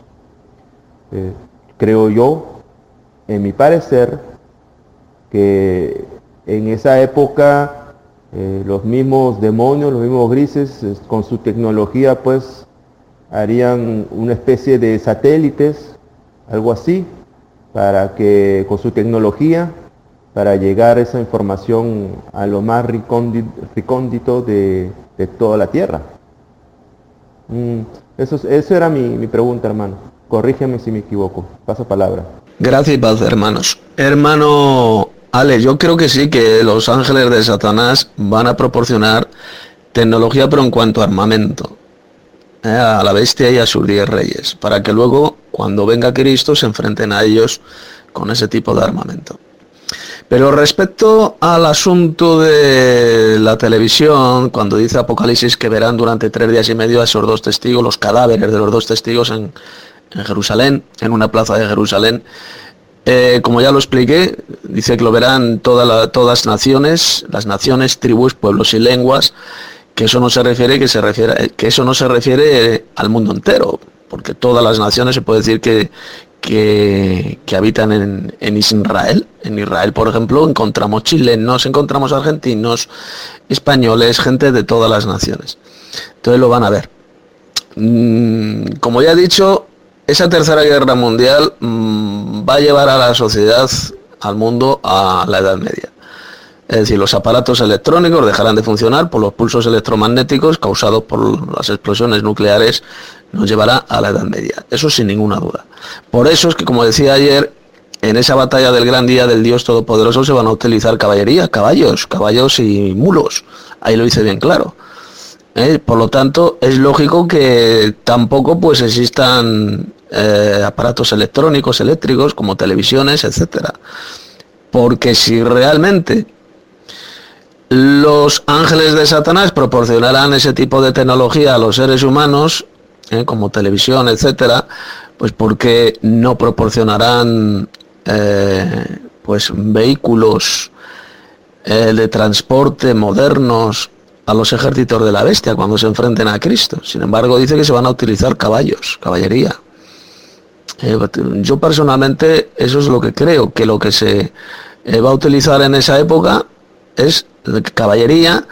Creo yo, en mi parecer, que en esa época los mismos demonios, los mismos grises, con su tecnología pues harían una especie de satélites, algo así, para que con su tecnología, para llegar esa información a lo más recóndito de toda la tierra. Eso era mi pregunta, hermano. Corrígeme si me equivoco. Paso palabra.
Gracias y paz, hermanos. Hermano Ale, yo creo que sí, que los ángeles de Satanás van a proporcionar tecnología, pero en cuanto a armamento, a la bestia y a sus 10 reyes, para que luego, cuando venga Cristo, se enfrenten a ellos con ese tipo de armamento. Pero respecto al asunto de la televisión, cuando dice Apocalipsis que verán durante 3 días y medio a esos 2 testigos, los cadáveres de los 2 testigos en Jerusalén, en una plaza de Jerusalén, como ya lo expliqué, dice que lo verán todas naciones, las naciones, tribus, pueblos y lenguas, que eso no se refiere al mundo entero, porque todas las naciones se puede decir que habitan en Israel. En Israel, por ejemplo, encontramos chilenos, encontramos argentinos, españoles, gente de todas las naciones. Entonces lo van a ver. Como ya he dicho, esa tercera guerra mundial va a llevar a la sociedad, al mundo, a la Edad Media. Es decir, los aparatos electrónicos dejarán de funcionar por los pulsos electromagnéticos causados por las explosiones nucleares, nos llevará a la Edad Media. Eso sin ninguna duda. Por eso es que, como decía ayer, en esa batalla del gran día del Dios Todopoderoso se van a utilizar caballería, caballos y mulos. Ahí lo dice bien claro. Por lo tanto, es lógico que tampoco pues existan aparatos electrónicos, eléctricos, como televisiones, etcétera. Porque si realmente los ángeles de Satanás proporcionarán ese tipo de tecnología a los seres humanos, como televisión, etcétera, pues ¿por qué no proporcionarán pues vehículos de transporte modernos a los ejércitos de la bestia cuando se enfrenten a Cristo? Sin embargo, dice que se van a utilizar caballos, caballería. Yo personalmente eso es lo que creo, que lo que se va a utilizar en esa época es caballería,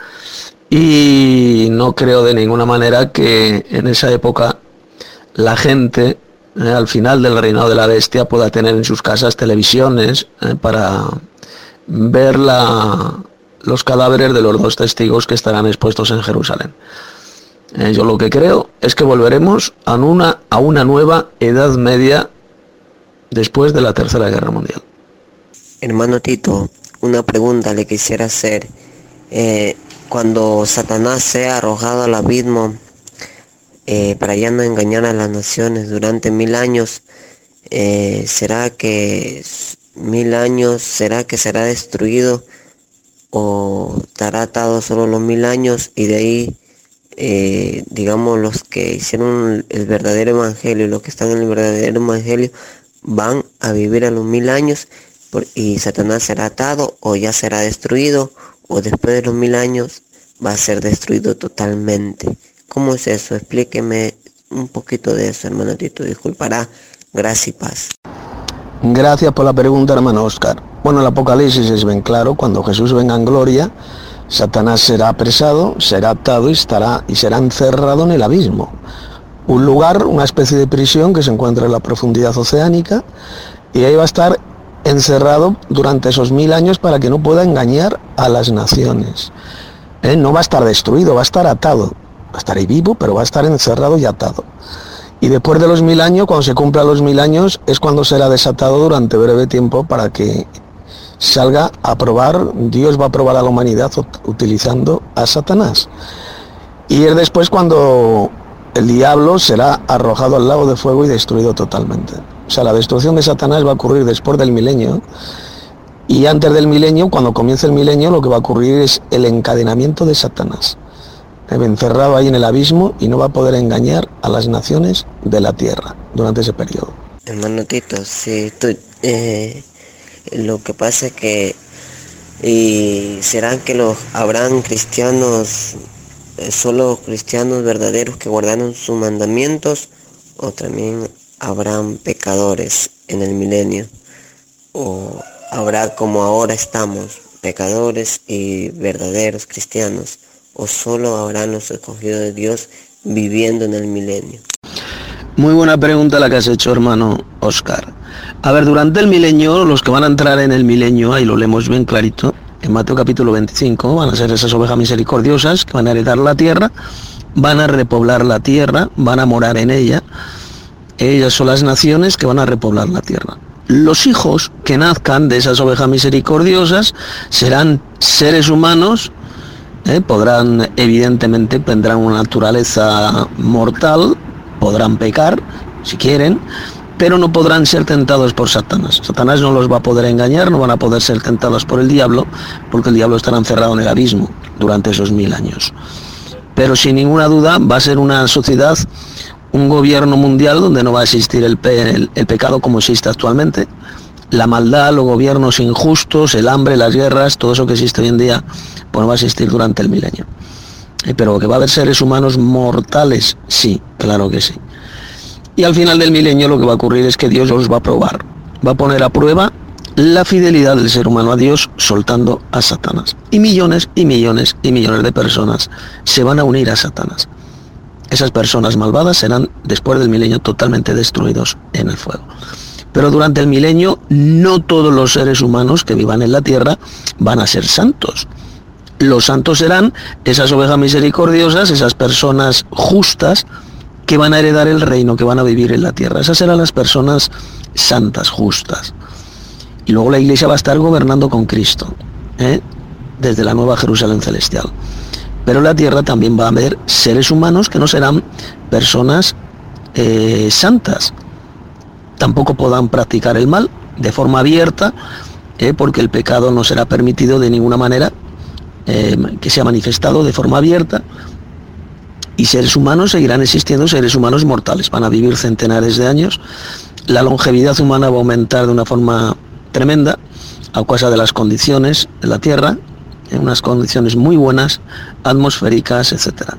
y no creo de ninguna manera que en esa época la gente al final del reinado de la bestia pueda tener en sus casas televisiones para ver los cadáveres de los dos testigos que estarán expuestos en Jerusalén. Yo lo que creo es que volveremos a una nueva Edad Media después de la Tercera Guerra Mundial.
Hermano Tito, una pregunta le quisiera hacer. Cuando Satanás sea arrojado al abismo para ya no engañar a las naciones durante 1000 años, ¿será que 1000 años será destruido, o estará atado solo los 1000 años y de ahí digamos los que hicieron el verdadero evangelio, los que están en el verdadero evangelio van a vivir a los 1000 años y Satanás será atado, o ya será destruido, o después de los 1000 años va a ser destruido totalmente? ¿Cómo es eso? Explíqueme un poquito de eso, hermano Tito. Disculpará. Gracias y paz.
Gracias por la pregunta, hermano Oscar. Bueno, el Apocalipsis es bien claro. Cuando Jesús venga en gloria, Satanás será apresado, será atado y será encerrado en el abismo. Un lugar, una especie de prisión que se encuentra en la profundidad oceánica, y ahí va a estar encerrado durante esos 1000 años para que no pueda engañar a las naciones. No va a estar destruido, va a estar atado. Va a estar ahí vivo, pero va a estar encerrado y atado. Y después de los 1000 años, cuando se cumplan los 1000 años, es cuando será desatado durante breve tiempo para que salga a probar. Dios va a probar a la humanidad utilizando a Satanás. Y es después cuando el diablo será arrojado al lago de fuego y destruido totalmente. O sea, la destrucción de Satanás va a ocurrir después del milenio. Y antes del milenio, cuando comience el milenio, lo que va a ocurrir es el encadenamiento de Satanás. Encerrado ahí en el abismo, y no va a poder engañar a las naciones de la tierra durante ese periodo.
Hermano Tito, sí, lo que pasa es que ¿serán que habrán cristianos, solo cristianos verdaderos que guardaron sus mandamientos, o también habrán pecadores en el milenio? ¿O habrá, como ahora estamos, pecadores y verdaderos cristianos? ¿O solo habrán los escogidos de Dios viviendo en el milenio?
Muy buena pregunta la que has hecho, hermano Oscar. A ver, durante el milenio, los que van a entrar en el milenio, ahí lo leemos bien clarito, en Mateo capítulo 25, van a ser esas ovejas misericordiosas que van a heredar la tierra, van a repoblar la tierra, van a morar en ella. Ellas son las naciones que van a repoblar la tierra. Los hijos que nazcan de esas ovejas misericordiosas serán seres humanos. Podrán, evidentemente, tendrán una naturaleza mortal, podrán pecar, si quieren, pero no podrán ser tentados por Satanás. Satanás no los va a poder engañar, no van a poder ser tentados por el diablo, porque el diablo estará encerrado en el abismo durante esos 1000 años. Pero sin ninguna duda va a ser una sociedad, un gobierno mundial donde no va a existir el pecado como existe actualmente. La maldad, los gobiernos injustos, el hambre, las guerras, todo eso que existe hoy en día, pues no va a existir durante el milenio. Pero que va a haber seres humanos mortales, sí, claro que sí. Y al final del milenio lo que va a ocurrir es que Dios los va a probar, va a poner a prueba la fidelidad del ser humano a Dios, soltando a Satanás. Y millones y millones y millones de personas se van a unir a Satanás. esas personas malvadas serán después del milenio totalmente destruidos en el fuego. Pero durante el milenio no todos los seres humanos que vivan en la tierra van a ser santos. Los santos serán esas ovejas misericordiosas, esas personas justas que van a heredar el reino, que van a vivir en la tierra. Esas serán las personas santas, justas. Y luego la iglesia va a estar gobernando con Cristo, desde la nueva Jerusalén celestial. Pero en la tierra también va a haber seres humanos que no serán personas santas. Tampoco podrán practicar el mal de forma abierta, porque el pecado no será permitido de ninguna manera que sea manifestado de forma abierta. Y seres humanos seguirán existiendo, seres humanos mortales, van a vivir centenares de años. La longevidad humana va a aumentar de una forma tremenda a causa de las condiciones de la Tierra, en unas condiciones muy buenas, atmosféricas, etc.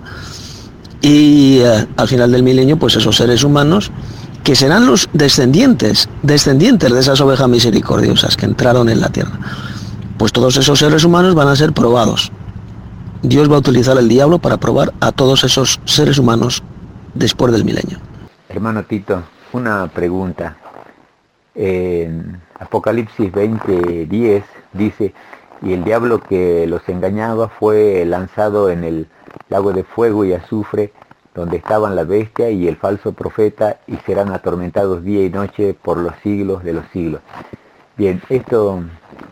Y al final del milenio, pues esos seres humanos, que serán los descendientes de esas ovejas misericordiosas que entraron en la Tierra, pues todos esos seres humanos van a ser probados. Dios va a utilizar el diablo para probar a todos esos seres humanos después del milenio.
Hermano Tito, una pregunta. En Apocalipsis 20:10 dice: y el diablo que los engañaba fue lanzado en el lago de fuego y azufre, donde estaban la bestia y el falso profeta, y serán atormentados día y noche por los siglos de los siglos. Bien, esto...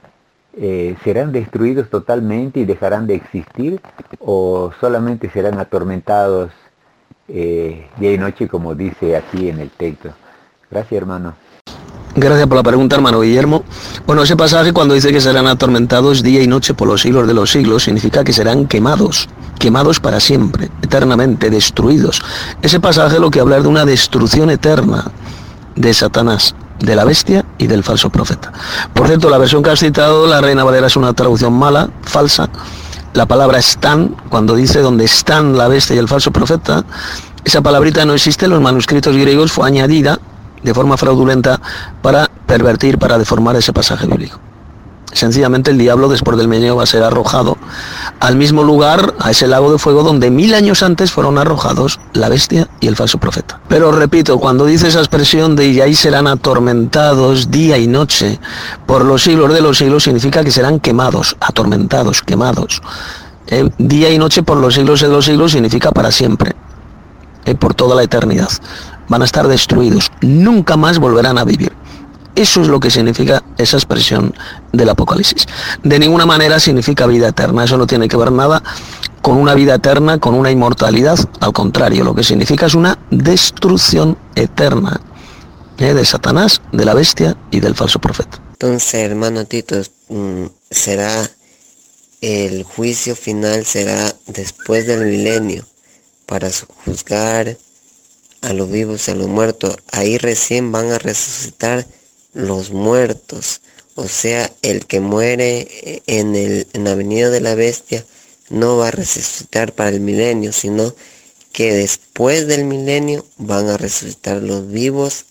¿serán destruidos totalmente y dejarán de existir, o solamente serán atormentados día y noche, como dice aquí en el texto? Gracias, hermano.
Gracias por la pregunta, hermano Guillermo. Bueno, ese pasaje cuando dice que serán atormentados día y noche por los siglos de los siglos, significa que serán quemados para siempre, eternamente, destruidos. Ese pasaje lo que habla es de una destrucción eterna de Satanás, de la bestia y del falso profeta. Por cierto, la versión que has citado, la Reina Valera, es una traducción mala, falsa. La palabra están, cuando dice donde están la bestia y el falso profeta, esa palabrita no existe en los manuscritos griegos, fue añadida de forma fraudulenta para pervertir, para deformar ese pasaje bíblico. Sencillamente el diablo después del milenio va a ser arrojado al mismo lugar, a ese lago de fuego donde 1000 años antes fueron arrojados la bestia y el falso profeta. Pero repito, cuando dice esa expresión de y ahí serán atormentados día y noche por los siglos de los siglos, significa que serán quemados, atormentados, quemados. Día y noche por los siglos de los siglos significa para siempre, por toda la eternidad. Van a estar destruidos, nunca más volverán a vivir. Eso es lo que significa esa expresión del Apocalipsis. De ninguna manera significa vida eterna. Eso no tiene que ver nada con una vida eterna, con una inmortalidad. Al contrario, lo que significa es una destrucción eterna de Satanás, de la bestia y del falso profeta.
Entonces, hermano Tito, será el juicio final, será después del milenio, para juzgar a los vivos y a los muertos. Ahí recién van a resucitar los muertos, o sea, el que muere en la venida de la bestia no va a resucitar para el milenio, sino que después del milenio van a resucitar los vivos,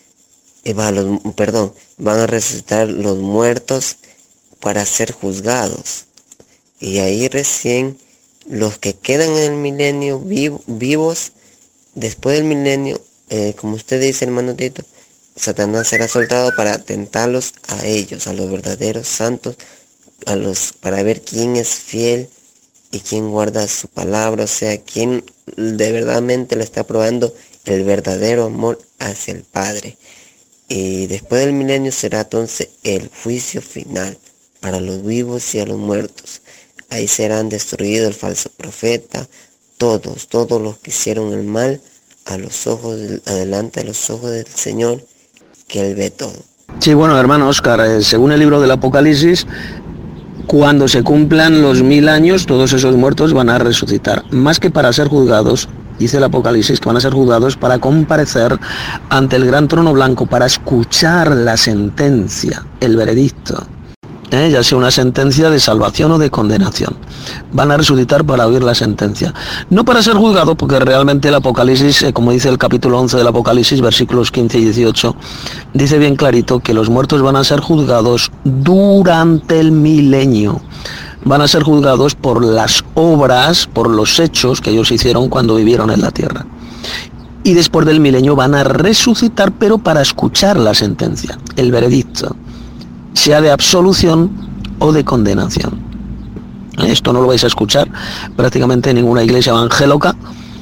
van a resucitar los muertos para ser juzgados. Y ahí recién los que quedan en el milenio vivos, después del milenio, como usted dice, hermano Tito, Satanás será soltado para tentarlos a ellos, a los verdaderos santos, para ver quién es fiel y quién guarda su palabra, o sea, quién de verdadmente le está probando el verdadero amor hacia el Padre. Y después del milenio será entonces el juicio final para los vivos y a los muertos. Ahí serán destruidos el falso profeta, todos los que hicieron el mal delante de los ojos del Señor, que Él ve todo.
Sí, bueno, hermano Óscar, según el libro del Apocalipsis, cuando se cumplan los 1000 años, todos esos muertos van a resucitar, más que para ser juzgados. Dice el Apocalipsis que van a ser juzgados para comparecer ante el gran trono blanco, para escuchar la sentencia, el veredicto, ya sea una sentencia de salvación o de condenación. Van a resucitar para oír la sentencia, no para ser juzgados, porque realmente el Apocalipsis, como dice el capítulo 11 del Apocalipsis, versículos 15 y 18, dice bien clarito que los muertos van a ser juzgados durante el milenio. van a ser juzgados por las obras, por los hechos que ellos hicieron cuando vivieron en la tierra. Y después del milenio van a resucitar, pero para escuchar la sentencia, el veredicto, sea de absolución o de condenación. Esto no lo vais a escuchar prácticamente en ninguna iglesia evangélica,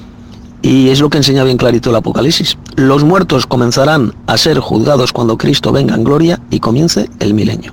y es lo que enseña bien clarito el Apocalipsis. Los muertos comenzarán a ser juzgados cuando Cristo venga en gloria y comience el milenio.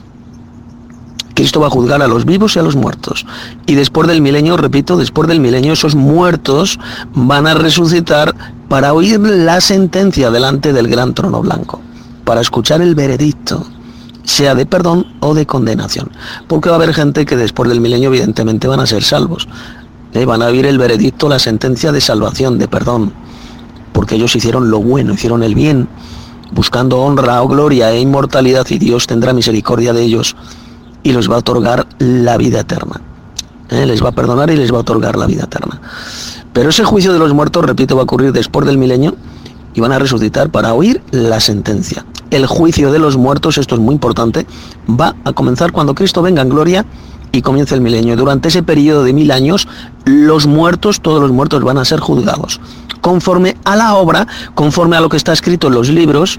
Cristo va a juzgar a los vivos y a los muertos. Y después del milenio, repito, después del milenio, esos muertos van a resucitar para oír la sentencia delante del gran trono blanco, para escuchar el veredicto, sea de perdón o de condenación. Porque va a haber gente que después del milenio evidentemente van a ser salvos. Van a oír el veredicto, la sentencia de salvación, de perdón, porque ellos hicieron lo bueno, hicieron el bien, buscando honra o gloria e inmortalidad, y Dios tendrá misericordia de ellos y les va a otorgar la vida eterna. Les va a perdonar y les va a otorgar la vida eterna. Pero ese juicio de los muertos, repito, va a ocurrir después del milenio y van a resucitar para oír la sentencia. El juicio de los muertos, esto es muy importante, va a comenzar cuando Cristo venga en gloria y comienza el milenio. Durante ese periodo de 1000 años, los muertos, todos los muertos van a ser juzgados, conforme a la obra, conforme a lo que está escrito en los libros,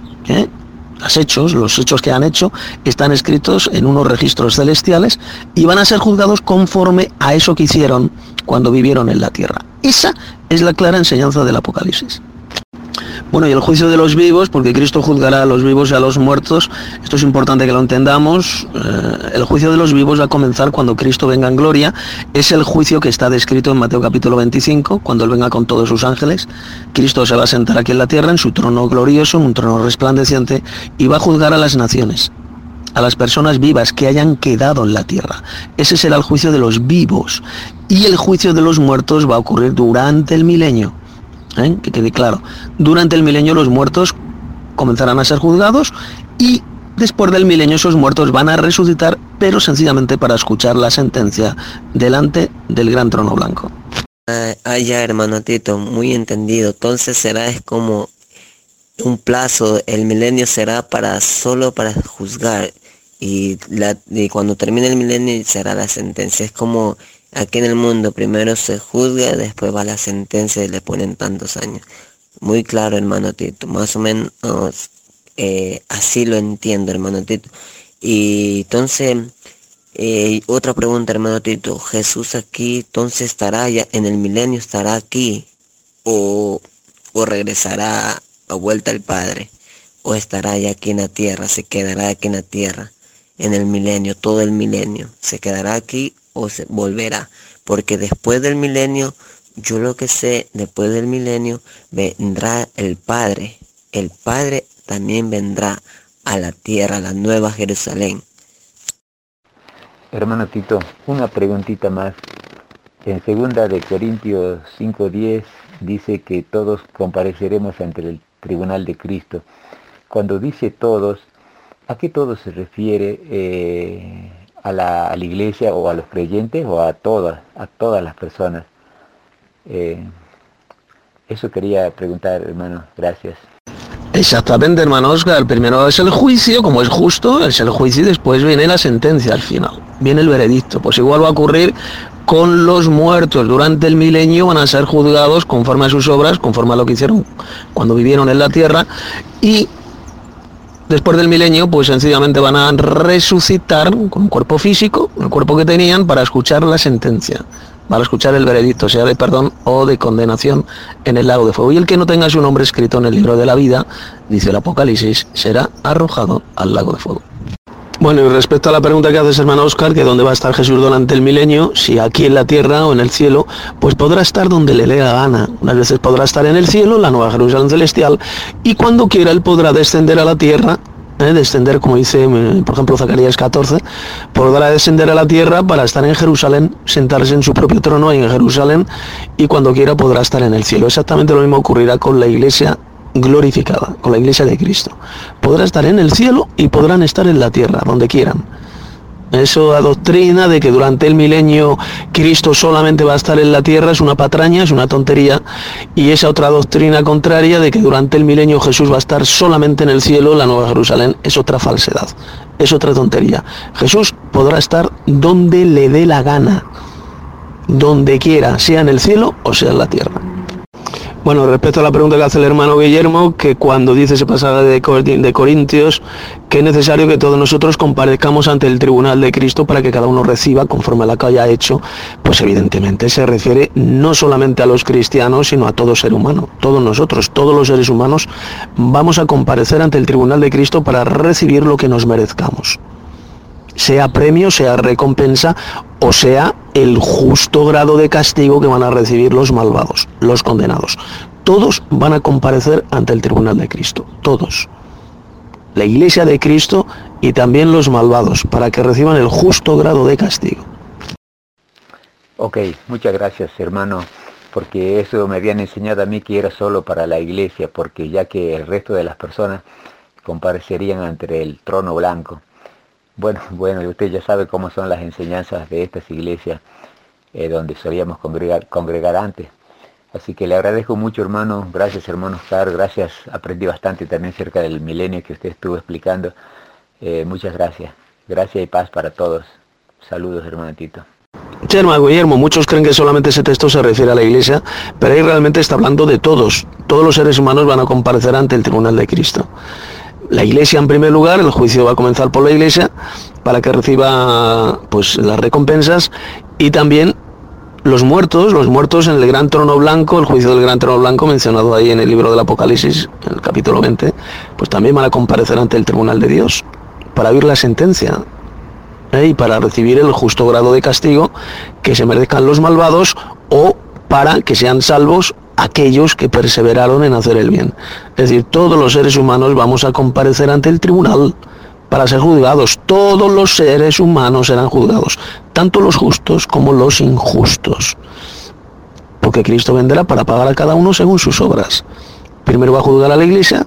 los hechos que han hecho, están escritos en unos registros celestiales y van a ser juzgados conforme a eso que hicieron cuando vivieron en la tierra. Esa es la clara enseñanza del Apocalipsis. Bueno, y el juicio de los vivos, porque Cristo juzgará a los vivos y a los muertos, esto es importante que lo entendamos. El juicio de los vivos va a comenzar cuando Cristo venga en gloria. Es el juicio que está descrito en Mateo capítulo 25, cuando Él venga con todos sus ángeles. Cristo se va a sentar aquí en la tierra, en su trono glorioso, en un trono resplandeciente, y va a juzgar a las naciones, a las personas vivas que hayan quedado en la tierra. Ese será el juicio de los vivos. Y el juicio de los muertos va a ocurrir durante el milenio. Que quede claro, durante el milenio los muertos comenzarán a ser juzgados y después del milenio esos muertos van a resucitar, pero sencillamente para escuchar la sentencia delante del gran trono blanco.
Ya, hermano Tito, muy entendido. Entonces es como un plazo, el milenio será solo para juzgar y cuando termine el milenio será la sentencia. Es como aquí en el mundo, primero se juzga, después va la sentencia y le ponen tantos años. Muy claro, hermano Tito, más o menos así lo entiendo, hermano Tito. Y entonces, otra pregunta, hermano Tito, ¿Jesús aquí entonces estará ya en el milenio, estará aquí o regresará a vuelta al Padre? ¿O estará ya aquí en la tierra, se quedará aquí en la tierra, en el milenio, todo el milenio? ¿Se quedará aquí o se volverá? Porque después del milenio, yo lo que sé, después del milenio vendrá el Padre también vendrá a la tierra, a la nueva Jerusalén.
Hermano Tito, una preguntita más. En 2 de Corintios 5:10 dice que todos compareceremos ante el tribunal de Cristo. Cuando dice todos, ¿a qué todos se refiere? ¿A la iglesia o a los creyentes o a todas las personas? Eso quería preguntar, hermano. Gracias.
Exactamente, hermano Oscar. Primero es el juicio, como es justo, es el juicio y después viene la sentencia al final. Viene el veredicto. Pues igual va a ocurrir con los muertos. Durante el milenio van a ser juzgados conforme a sus obras, conforme a lo que hicieron cuando vivieron en la tierra, y después del milenio, pues sencillamente van a resucitar con un cuerpo físico, el cuerpo que tenían, para escuchar la sentencia, para escuchar el veredicto, sea de perdón o de condenación en el lago de fuego. Y el que no tenga su nombre escrito en el libro de la vida, dice el Apocalipsis, será arrojado al lago de fuego. Bueno, y respecto a la pregunta que haces, hermano Oscar, que dónde va a estar Jesús durante el milenio, si aquí en la tierra o en el cielo, pues podrá estar donde le dé la gana. Unas veces podrá estar en el cielo, la nueva Jerusalén celestial, y cuando quiera él podrá descender a la tierra, descender, como dice, por ejemplo, Zacarías 14, podrá descender a la tierra para estar en Jerusalén, sentarse en su propio trono ahí en Jerusalén, y cuando quiera podrá estar en el cielo. Exactamente lo mismo ocurrirá con la iglesia glorificada, con la iglesia de Cristo. Podrá estar en el cielo y podrán estar en la tierra, donde quieran. Esa doctrina de que durante el milenio Cristo solamente va a estar en la tierra es una patraña, es una tontería, y esa otra doctrina contraria de que durante el milenio Jesús va a estar solamente en el cielo, la Nueva Jerusalén, es otra falsedad, es otra tontería. Jesús podrá estar donde le dé la gana, donde quiera, sea en el cielo o sea en la tierra. Bueno, respecto a la pregunta que hace el hermano Guillermo, que cuando dice ese pasaje de Corintios, que es necesario que todos nosotros comparezcamos ante el tribunal de Cristo para que cada uno reciba conforme a lo que haya hecho, pues evidentemente se refiere no solamente a los cristianos, sino a todo ser humano. Todos nosotros, todos los seres humanos, vamos a comparecer ante el tribunal de Cristo para recibir lo que nos merezcamos. Sea premio, sea recompensa, o sea el justo grado de castigo que van a recibir los malvados, los condenados. Todos van a comparecer ante el tribunal de Cristo, todos. La Iglesia de Cristo y también los malvados, para que reciban el justo grado de castigo.
Ok, muchas gracias, hermano, porque eso me habían enseñado a mí que era solo para la Iglesia, porque ya que el resto de las personas comparecerían ante el trono blanco. Bueno, usted ya sabe cómo son las enseñanzas de estas iglesias donde solíamos congregar antes. Así que le agradezco mucho, hermano. Gracias, hermano Oscar. Gracias. Aprendí bastante también acerca del milenio que usted estuvo explicando. Muchas gracias. Gracias y paz para todos. Saludos, hermano Tito.
Sí, hermano Guillermo, muchos creen que solamente ese texto se refiere a la Iglesia, pero ahí realmente está hablando de todos. Todos los seres humanos van a comparecer ante el tribunal de Cristo. La Iglesia en primer lugar, el juicio va a comenzar por la Iglesia para que reciba pues las recompensas, y también los muertos en el gran trono blanco, el juicio del gran trono blanco mencionado ahí en el libro del Apocalipsis, en el capítulo 20, pues también van a comparecer ante el tribunal de Dios para oír la sentencia y para recibir el justo grado de castigo que se merezcan los malvados, o para que sean salvos aquellos que perseveraron en hacer el bien. Es decir, todos los seres humanos vamos a comparecer ante el tribunal para ser juzgados. Todos los seres humanos serán juzgados, tanto los justos como los injustos, porque Cristo vendrá para pagar a cada uno según sus obras. Primero va a juzgar a la Iglesia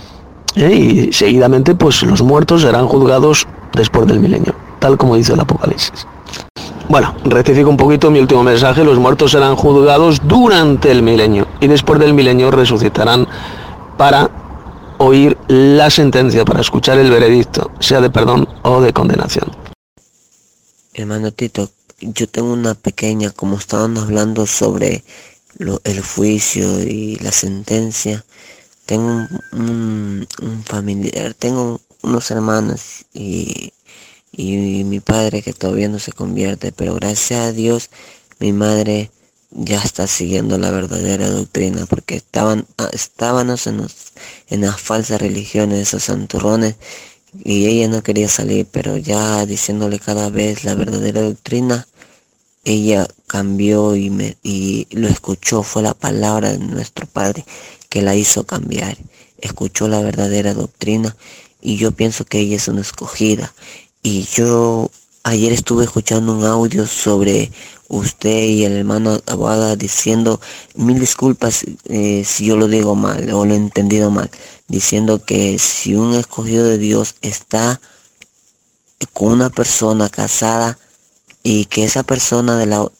y seguidamente pues los muertos serán juzgados después del milenio, tal como dice el Apocalipsis. Bueno, rectifico un poquito mi último mensaje. Los muertos serán juzgados durante el milenio y después del milenio resucitarán para oír la sentencia, para escuchar el veredicto, sea de perdón o de condenación.
Hermano Tito, yo tengo una pequeña, como estaban hablando sobre el juicio y la sentencia, tengo un familiar, tengo unos hermanos y mi padre que todavía no se convierte, pero gracias a Dios mi madre ya está siguiendo la verdadera doctrina, porque estábamos en las falsas religiones, esos santurrones, y ella no quería salir, pero ya diciéndole cada vez la verdadera doctrina, ella cambió y lo escuchó. Fue la palabra de nuestro Padre que la hizo cambiar, escuchó la verdadera doctrina, y yo pienso que ella es una escogida. Y yo ayer estuve escuchando un audio sobre usted y el hermano Aguada diciendo, mil disculpas si yo lo digo mal o lo he entendido mal, diciendo que si un escogido de Dios está con una persona casada y que esa persona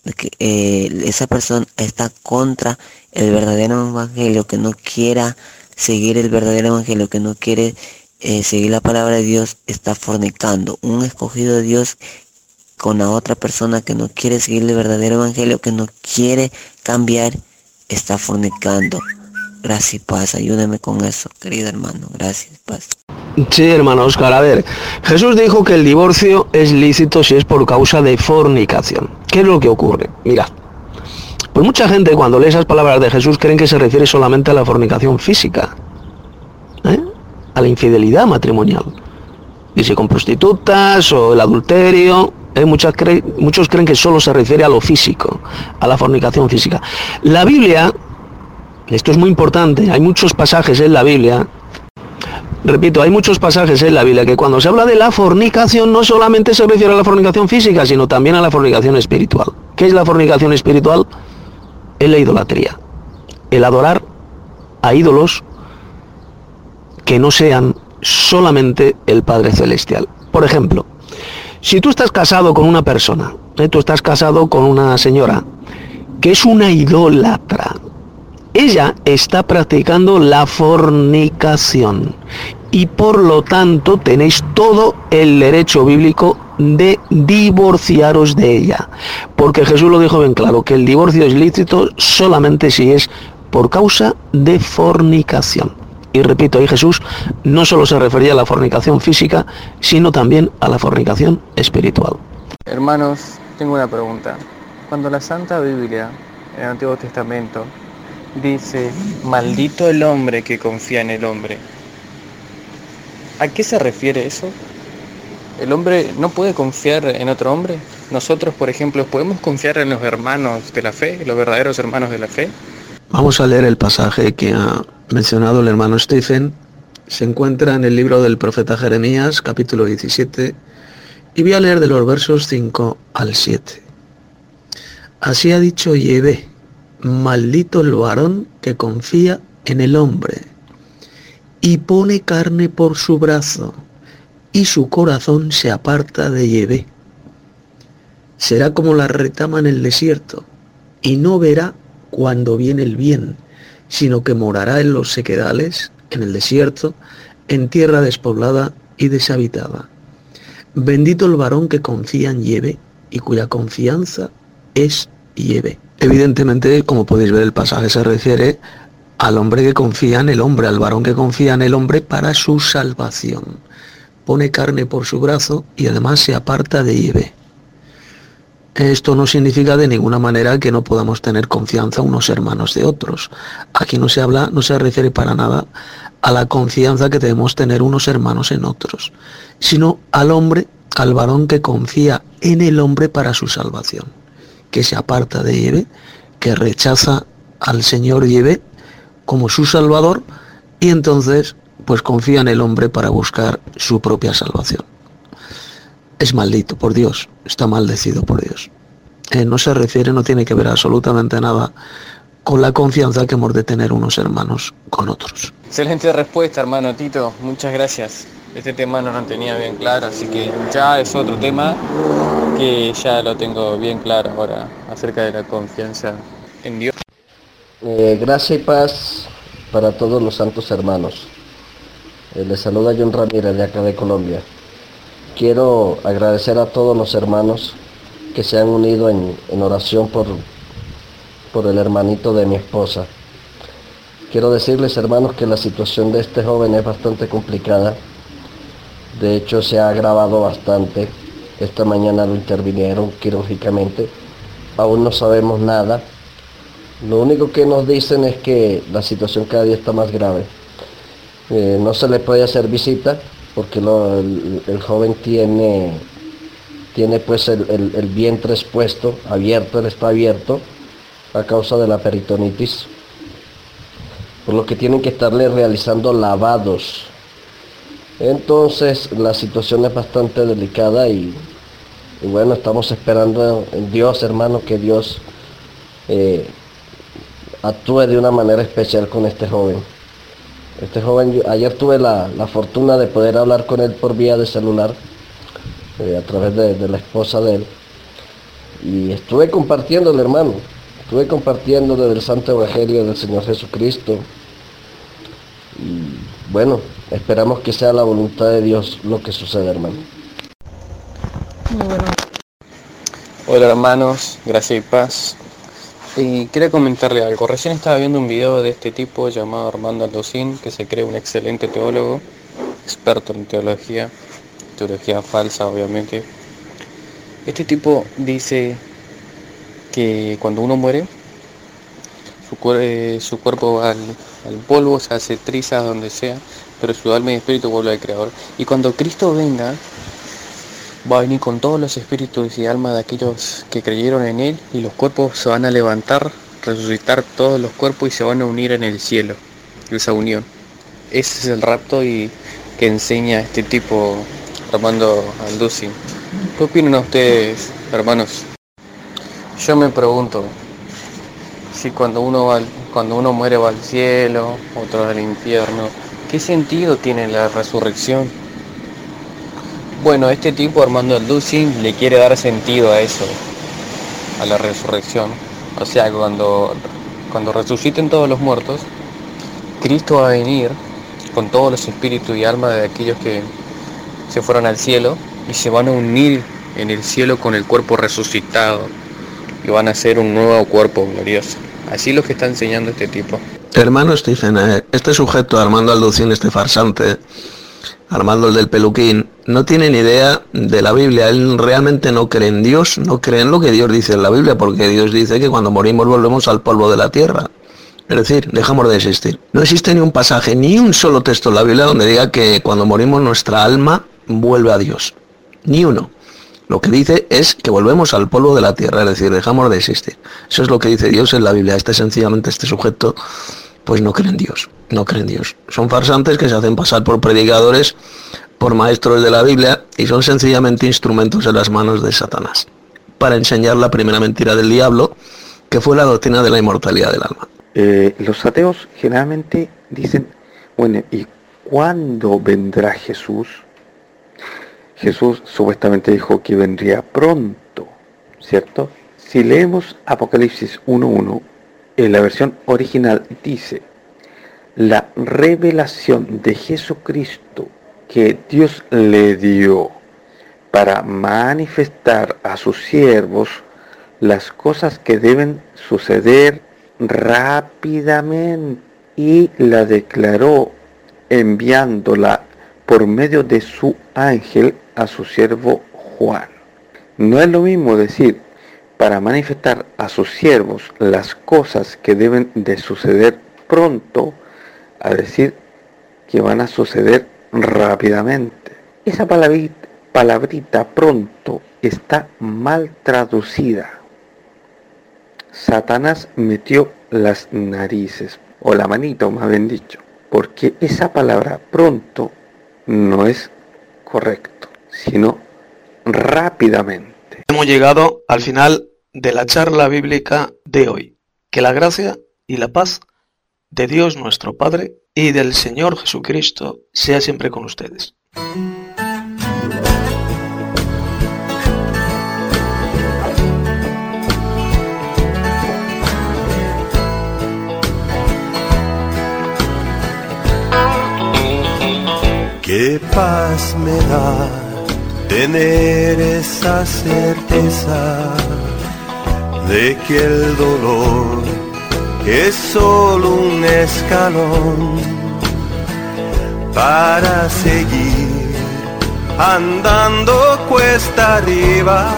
esa persona está contra el verdadero evangelio, que no quiera seguir el verdadero evangelio, que no quiere seguir la palabra de Dios, está fornicando. Un escogido de Dios con la otra persona que no quiere seguir el verdadero evangelio, que no quiere cambiar, está fornicando. Gracias y paz, ayúdame con eso, querido hermano. Gracias, paz.
Sí, hermano Oscar, a ver, Jesús dijo que el divorcio es lícito si es por causa de fornicación. ¿Qué es lo que ocurre? Mirad, pues mucha gente cuando lee esas palabras de Jesús creen que se refiere solamente a la fornicación física, a la infidelidad matrimonial, y si con prostitutas o el adulterio. Muchos creen que solo se refiere a lo físico, a la fornicación física. La Biblia, esto es muy importante, hay muchos pasajes en la Biblia, repito, hay muchos pasajes en la Biblia que cuando se habla de la fornicación no solamente se refiere a la fornicación física, sino también a la fornicación espiritual. ¿Qué es la fornicación espiritual? Es la idolatría, el adorar a ídolos que no sean solamente el Padre Celestial. Por ejemplo, Si tú estás casado con una persona, tú estás casado con una señora que es una idólatra, ella está practicando la fornicación y por lo tanto tenéis todo el derecho bíblico de divorciaros de ella, porque Jesús lo dijo bien claro, que el divorcio es lícito solamente si es por causa de fornicación. Y repito, ahí Jesús no solo se refería a la fornicación física, sino también a la fornicación espiritual.
Hermanos, tengo una pregunta. Cuando la Santa Biblia, en el Antiguo Testamento, dice, maldito el hombre que confía en el hombre, ¿a qué se refiere eso? ¿El hombre no puede confiar en otro hombre? Nosotros, por ejemplo, ¿podemos confiar en los hermanos de la fe, los verdaderos hermanos de la fe?
Vamos a leer el pasaje que ha mencionado el hermano Stephen. Se encuentra en el libro del profeta Jeremías, capítulo 17, y voy a leer de los versos 5 al 7. Así ha dicho Yahvé, maldito el varón que confía en el hombre y pone carne por su brazo, y su corazón se aparta de Yahvé. Será como la retama en el desierto, y no verá cuando viene el bien, sino que morará en los sequedales, en el desierto, en tierra despoblada y deshabitada. Bendito el varón que confía en Yahvé y cuya confianza es Yahvé. Evidentemente, como podéis ver, el pasaje se refiere al hombre que confía en el hombre, al varón que confía en el hombre para su salvación. Pone carne por su brazo y además se aparta de Yahvé. Esto no significa de ninguna manera que no podamos tener confianza unos hermanos de otros. Aquí no se refiere para nada a la confianza que debemos tener unos hermanos en otros, sino al hombre, al varón que confía en el hombre para su salvación, que se aparta de Yahvé, que rechaza al Señor Yahvé como su Salvador y entonces pues confía en el hombre para buscar su propia salvación. Es maldito por Dios, está maldecido por Dios. No se refiere, no tiene que ver absolutamente nada con la confianza que hemos de tener unos hermanos con otros.
Excelente respuesta, hermano Tito, muchas gracias. Este tema no lo tenía bien claro, así que ya es otro tema que ya lo tengo bien claro ahora acerca de la confianza en Dios.
Gracia y paz para todos los santos hermanos. Les saluda John Ramírez de acá de Colombia. Quiero agradecer a todos los hermanos que se han unido en oración por el hermanito de mi esposa. Quiero decirles, hermanos, que la situación de este joven es bastante complicada. De hecho, se ha agravado bastante. Esta mañana lo intervinieron quirúrgicamente. Aún no sabemos nada. Lo único que nos dicen es que la situación cada día está más grave. No se le puede hacer visita porque el joven tiene pues el vientre expuesto, abierto, él está abierto a causa de la peritonitis, por lo que tienen que estarle realizando lavados. Entonces la situación es bastante delicada y bueno, estamos esperando en Dios, hermano, que Dios actúe de una manera especial con este joven. Este joven, ayer tuve la fortuna de poder hablar con él por vía de celular, a través de la esposa de él, y estuve compartiéndole, hermano, del Santo Evangelio del Señor Jesucristo, y bueno, esperamos que sea la voluntad de Dios lo que suceda, hermano.
Muy bueno. Hola hermanos, gracia y paz. Y quería comentarle algo. Recién estaba viendo un video de este tipo llamado Armando Aldosín, que se cree un excelente teólogo, experto en teología falsa, obviamente. Este tipo dice que cuando uno muere, su cuerpo va al polvo, se hace trizas donde sea, pero su alma y espíritu vuelve al Creador. Y cuando Cristo venga, va a venir con todos los espíritus y almas de aquellos que creyeron en Él, y los cuerpos se van a levantar, resucitar todos los cuerpos y se van a unir en el cielo. Esa unión. Ese es el rapto y que enseña este tipo, Armando Aldosín. ¿Qué opinan ustedes, hermanos? Yo me pregunto si cuando uno muere va al cielo, otro al infierno, ¿qué sentido tiene la resurrección? Bueno, este tipo, Armando Alducin, le quiere dar sentido a eso, a la resurrección. O sea, cuando resuciten todos los muertos, Cristo va a venir con todos los espíritus y almas de aquellos que se fueron al cielo y se van a unir en el cielo con el cuerpo resucitado y van a hacer un nuevo cuerpo glorioso. Así es lo que está enseñando este tipo.
Hermano Stephen, este sujeto, Armando Alducin, este farsante, Armando el del peluquín, no tiene ni idea de la Biblia. Él realmente no cree en Dios, no cree en lo que Dios dice en la Biblia, porque Dios dice que cuando morimos volvemos al polvo de la tierra. Es decir, dejamos de existir. No existe ni un pasaje, ni un solo texto en la Biblia donde diga que cuando morimos nuestra alma vuelve a Dios. Ni uno. Lo que dice es que volvemos al polvo de la tierra, es decir, dejamos de existir. Eso es lo que dice Dios en la Biblia. Sencillamente este sujeto pues no cree en Dios, no cree en Dios. Son farsantes que se hacen pasar por predicadores, por maestros de la Biblia, y son sencillamente instrumentos en las manos de Satanás para enseñar la primera mentira del diablo, que fue la doctrina de la inmortalidad del alma.
Los ateos generalmente dicen, bueno, ¿y cuándo vendrá Jesús? Jesús supuestamente dijo que vendría pronto, ¿cierto? Si leemos Apocalipsis 1.1, en la versión original dice: la revelación de Jesucristo que Dios le dio para manifestar a sus siervos las cosas que deben suceder rápidamente, y la declaró enviándola por medio de su ángel a su siervo Juan. No es lo mismo decir para manifestar a sus siervos las cosas que deben de suceder pronto, a decir que van a suceder rápidamente. Esa palabrita pronto está mal traducida. Satanás metió las narices, o la manito más bien dicho, porque esa palabra pronto no es correcto, sino rápidamente.
Hemos llegado al final de la charla bíblica de hoy. Que la gracia y la paz de Dios nuestro Padre y del Señor Jesucristo sea siempre con ustedes.
Qué paz me da tener esa certeza de que el dolor es solo un escalón para seguir andando cuesta arriba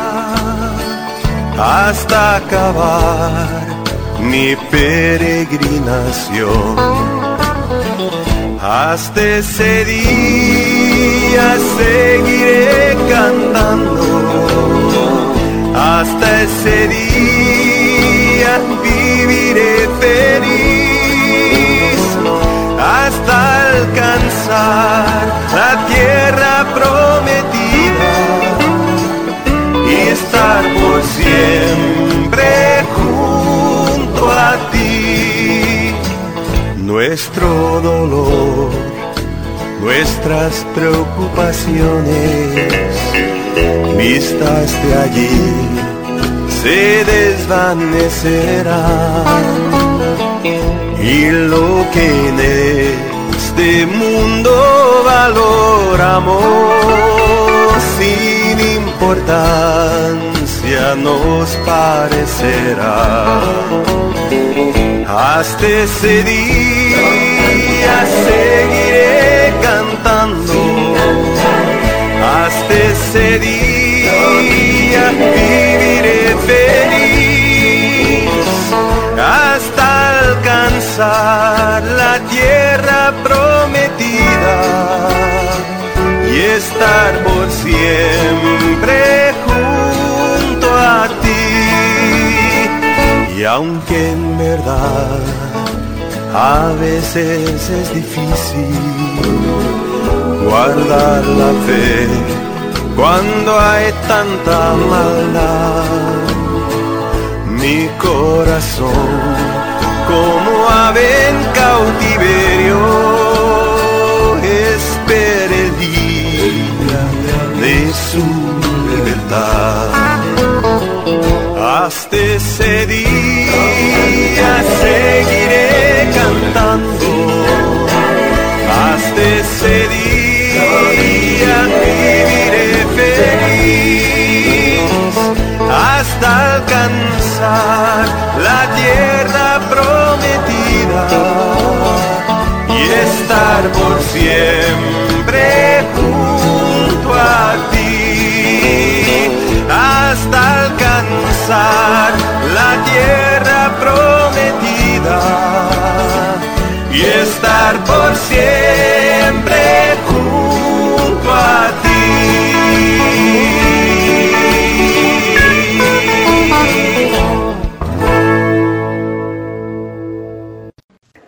hasta acabar mi peregrinación. Hasta ese día seguiré cantando, hasta ese día viviré feliz, hasta alcanzar la tierra prometida y estar por siempre junto a ti. Nuestro dolor, nuestras preocupaciones, vistas de allí, se desvanecerán, y lo que en este mundo valoramos sin importancia nos parecerá. Hasta ese día seguiré cantando, hasta ese día viviré feliz, hasta alcanzar la tierra prometida y estar por siempre junto a ti. Y aunque en verdad a veces es difícil guardar la fe cuando hay tanta maldad, mi corazón como ave en cautiverio espera el día de libertad. Hasta ese día seguiré cantando, hasta ese día viviré feliz, hasta alcanzar la tierra prometida y estar por siempre junto a ti, hasta alcanzar la tierra prometida y estar por siempre junto a ti.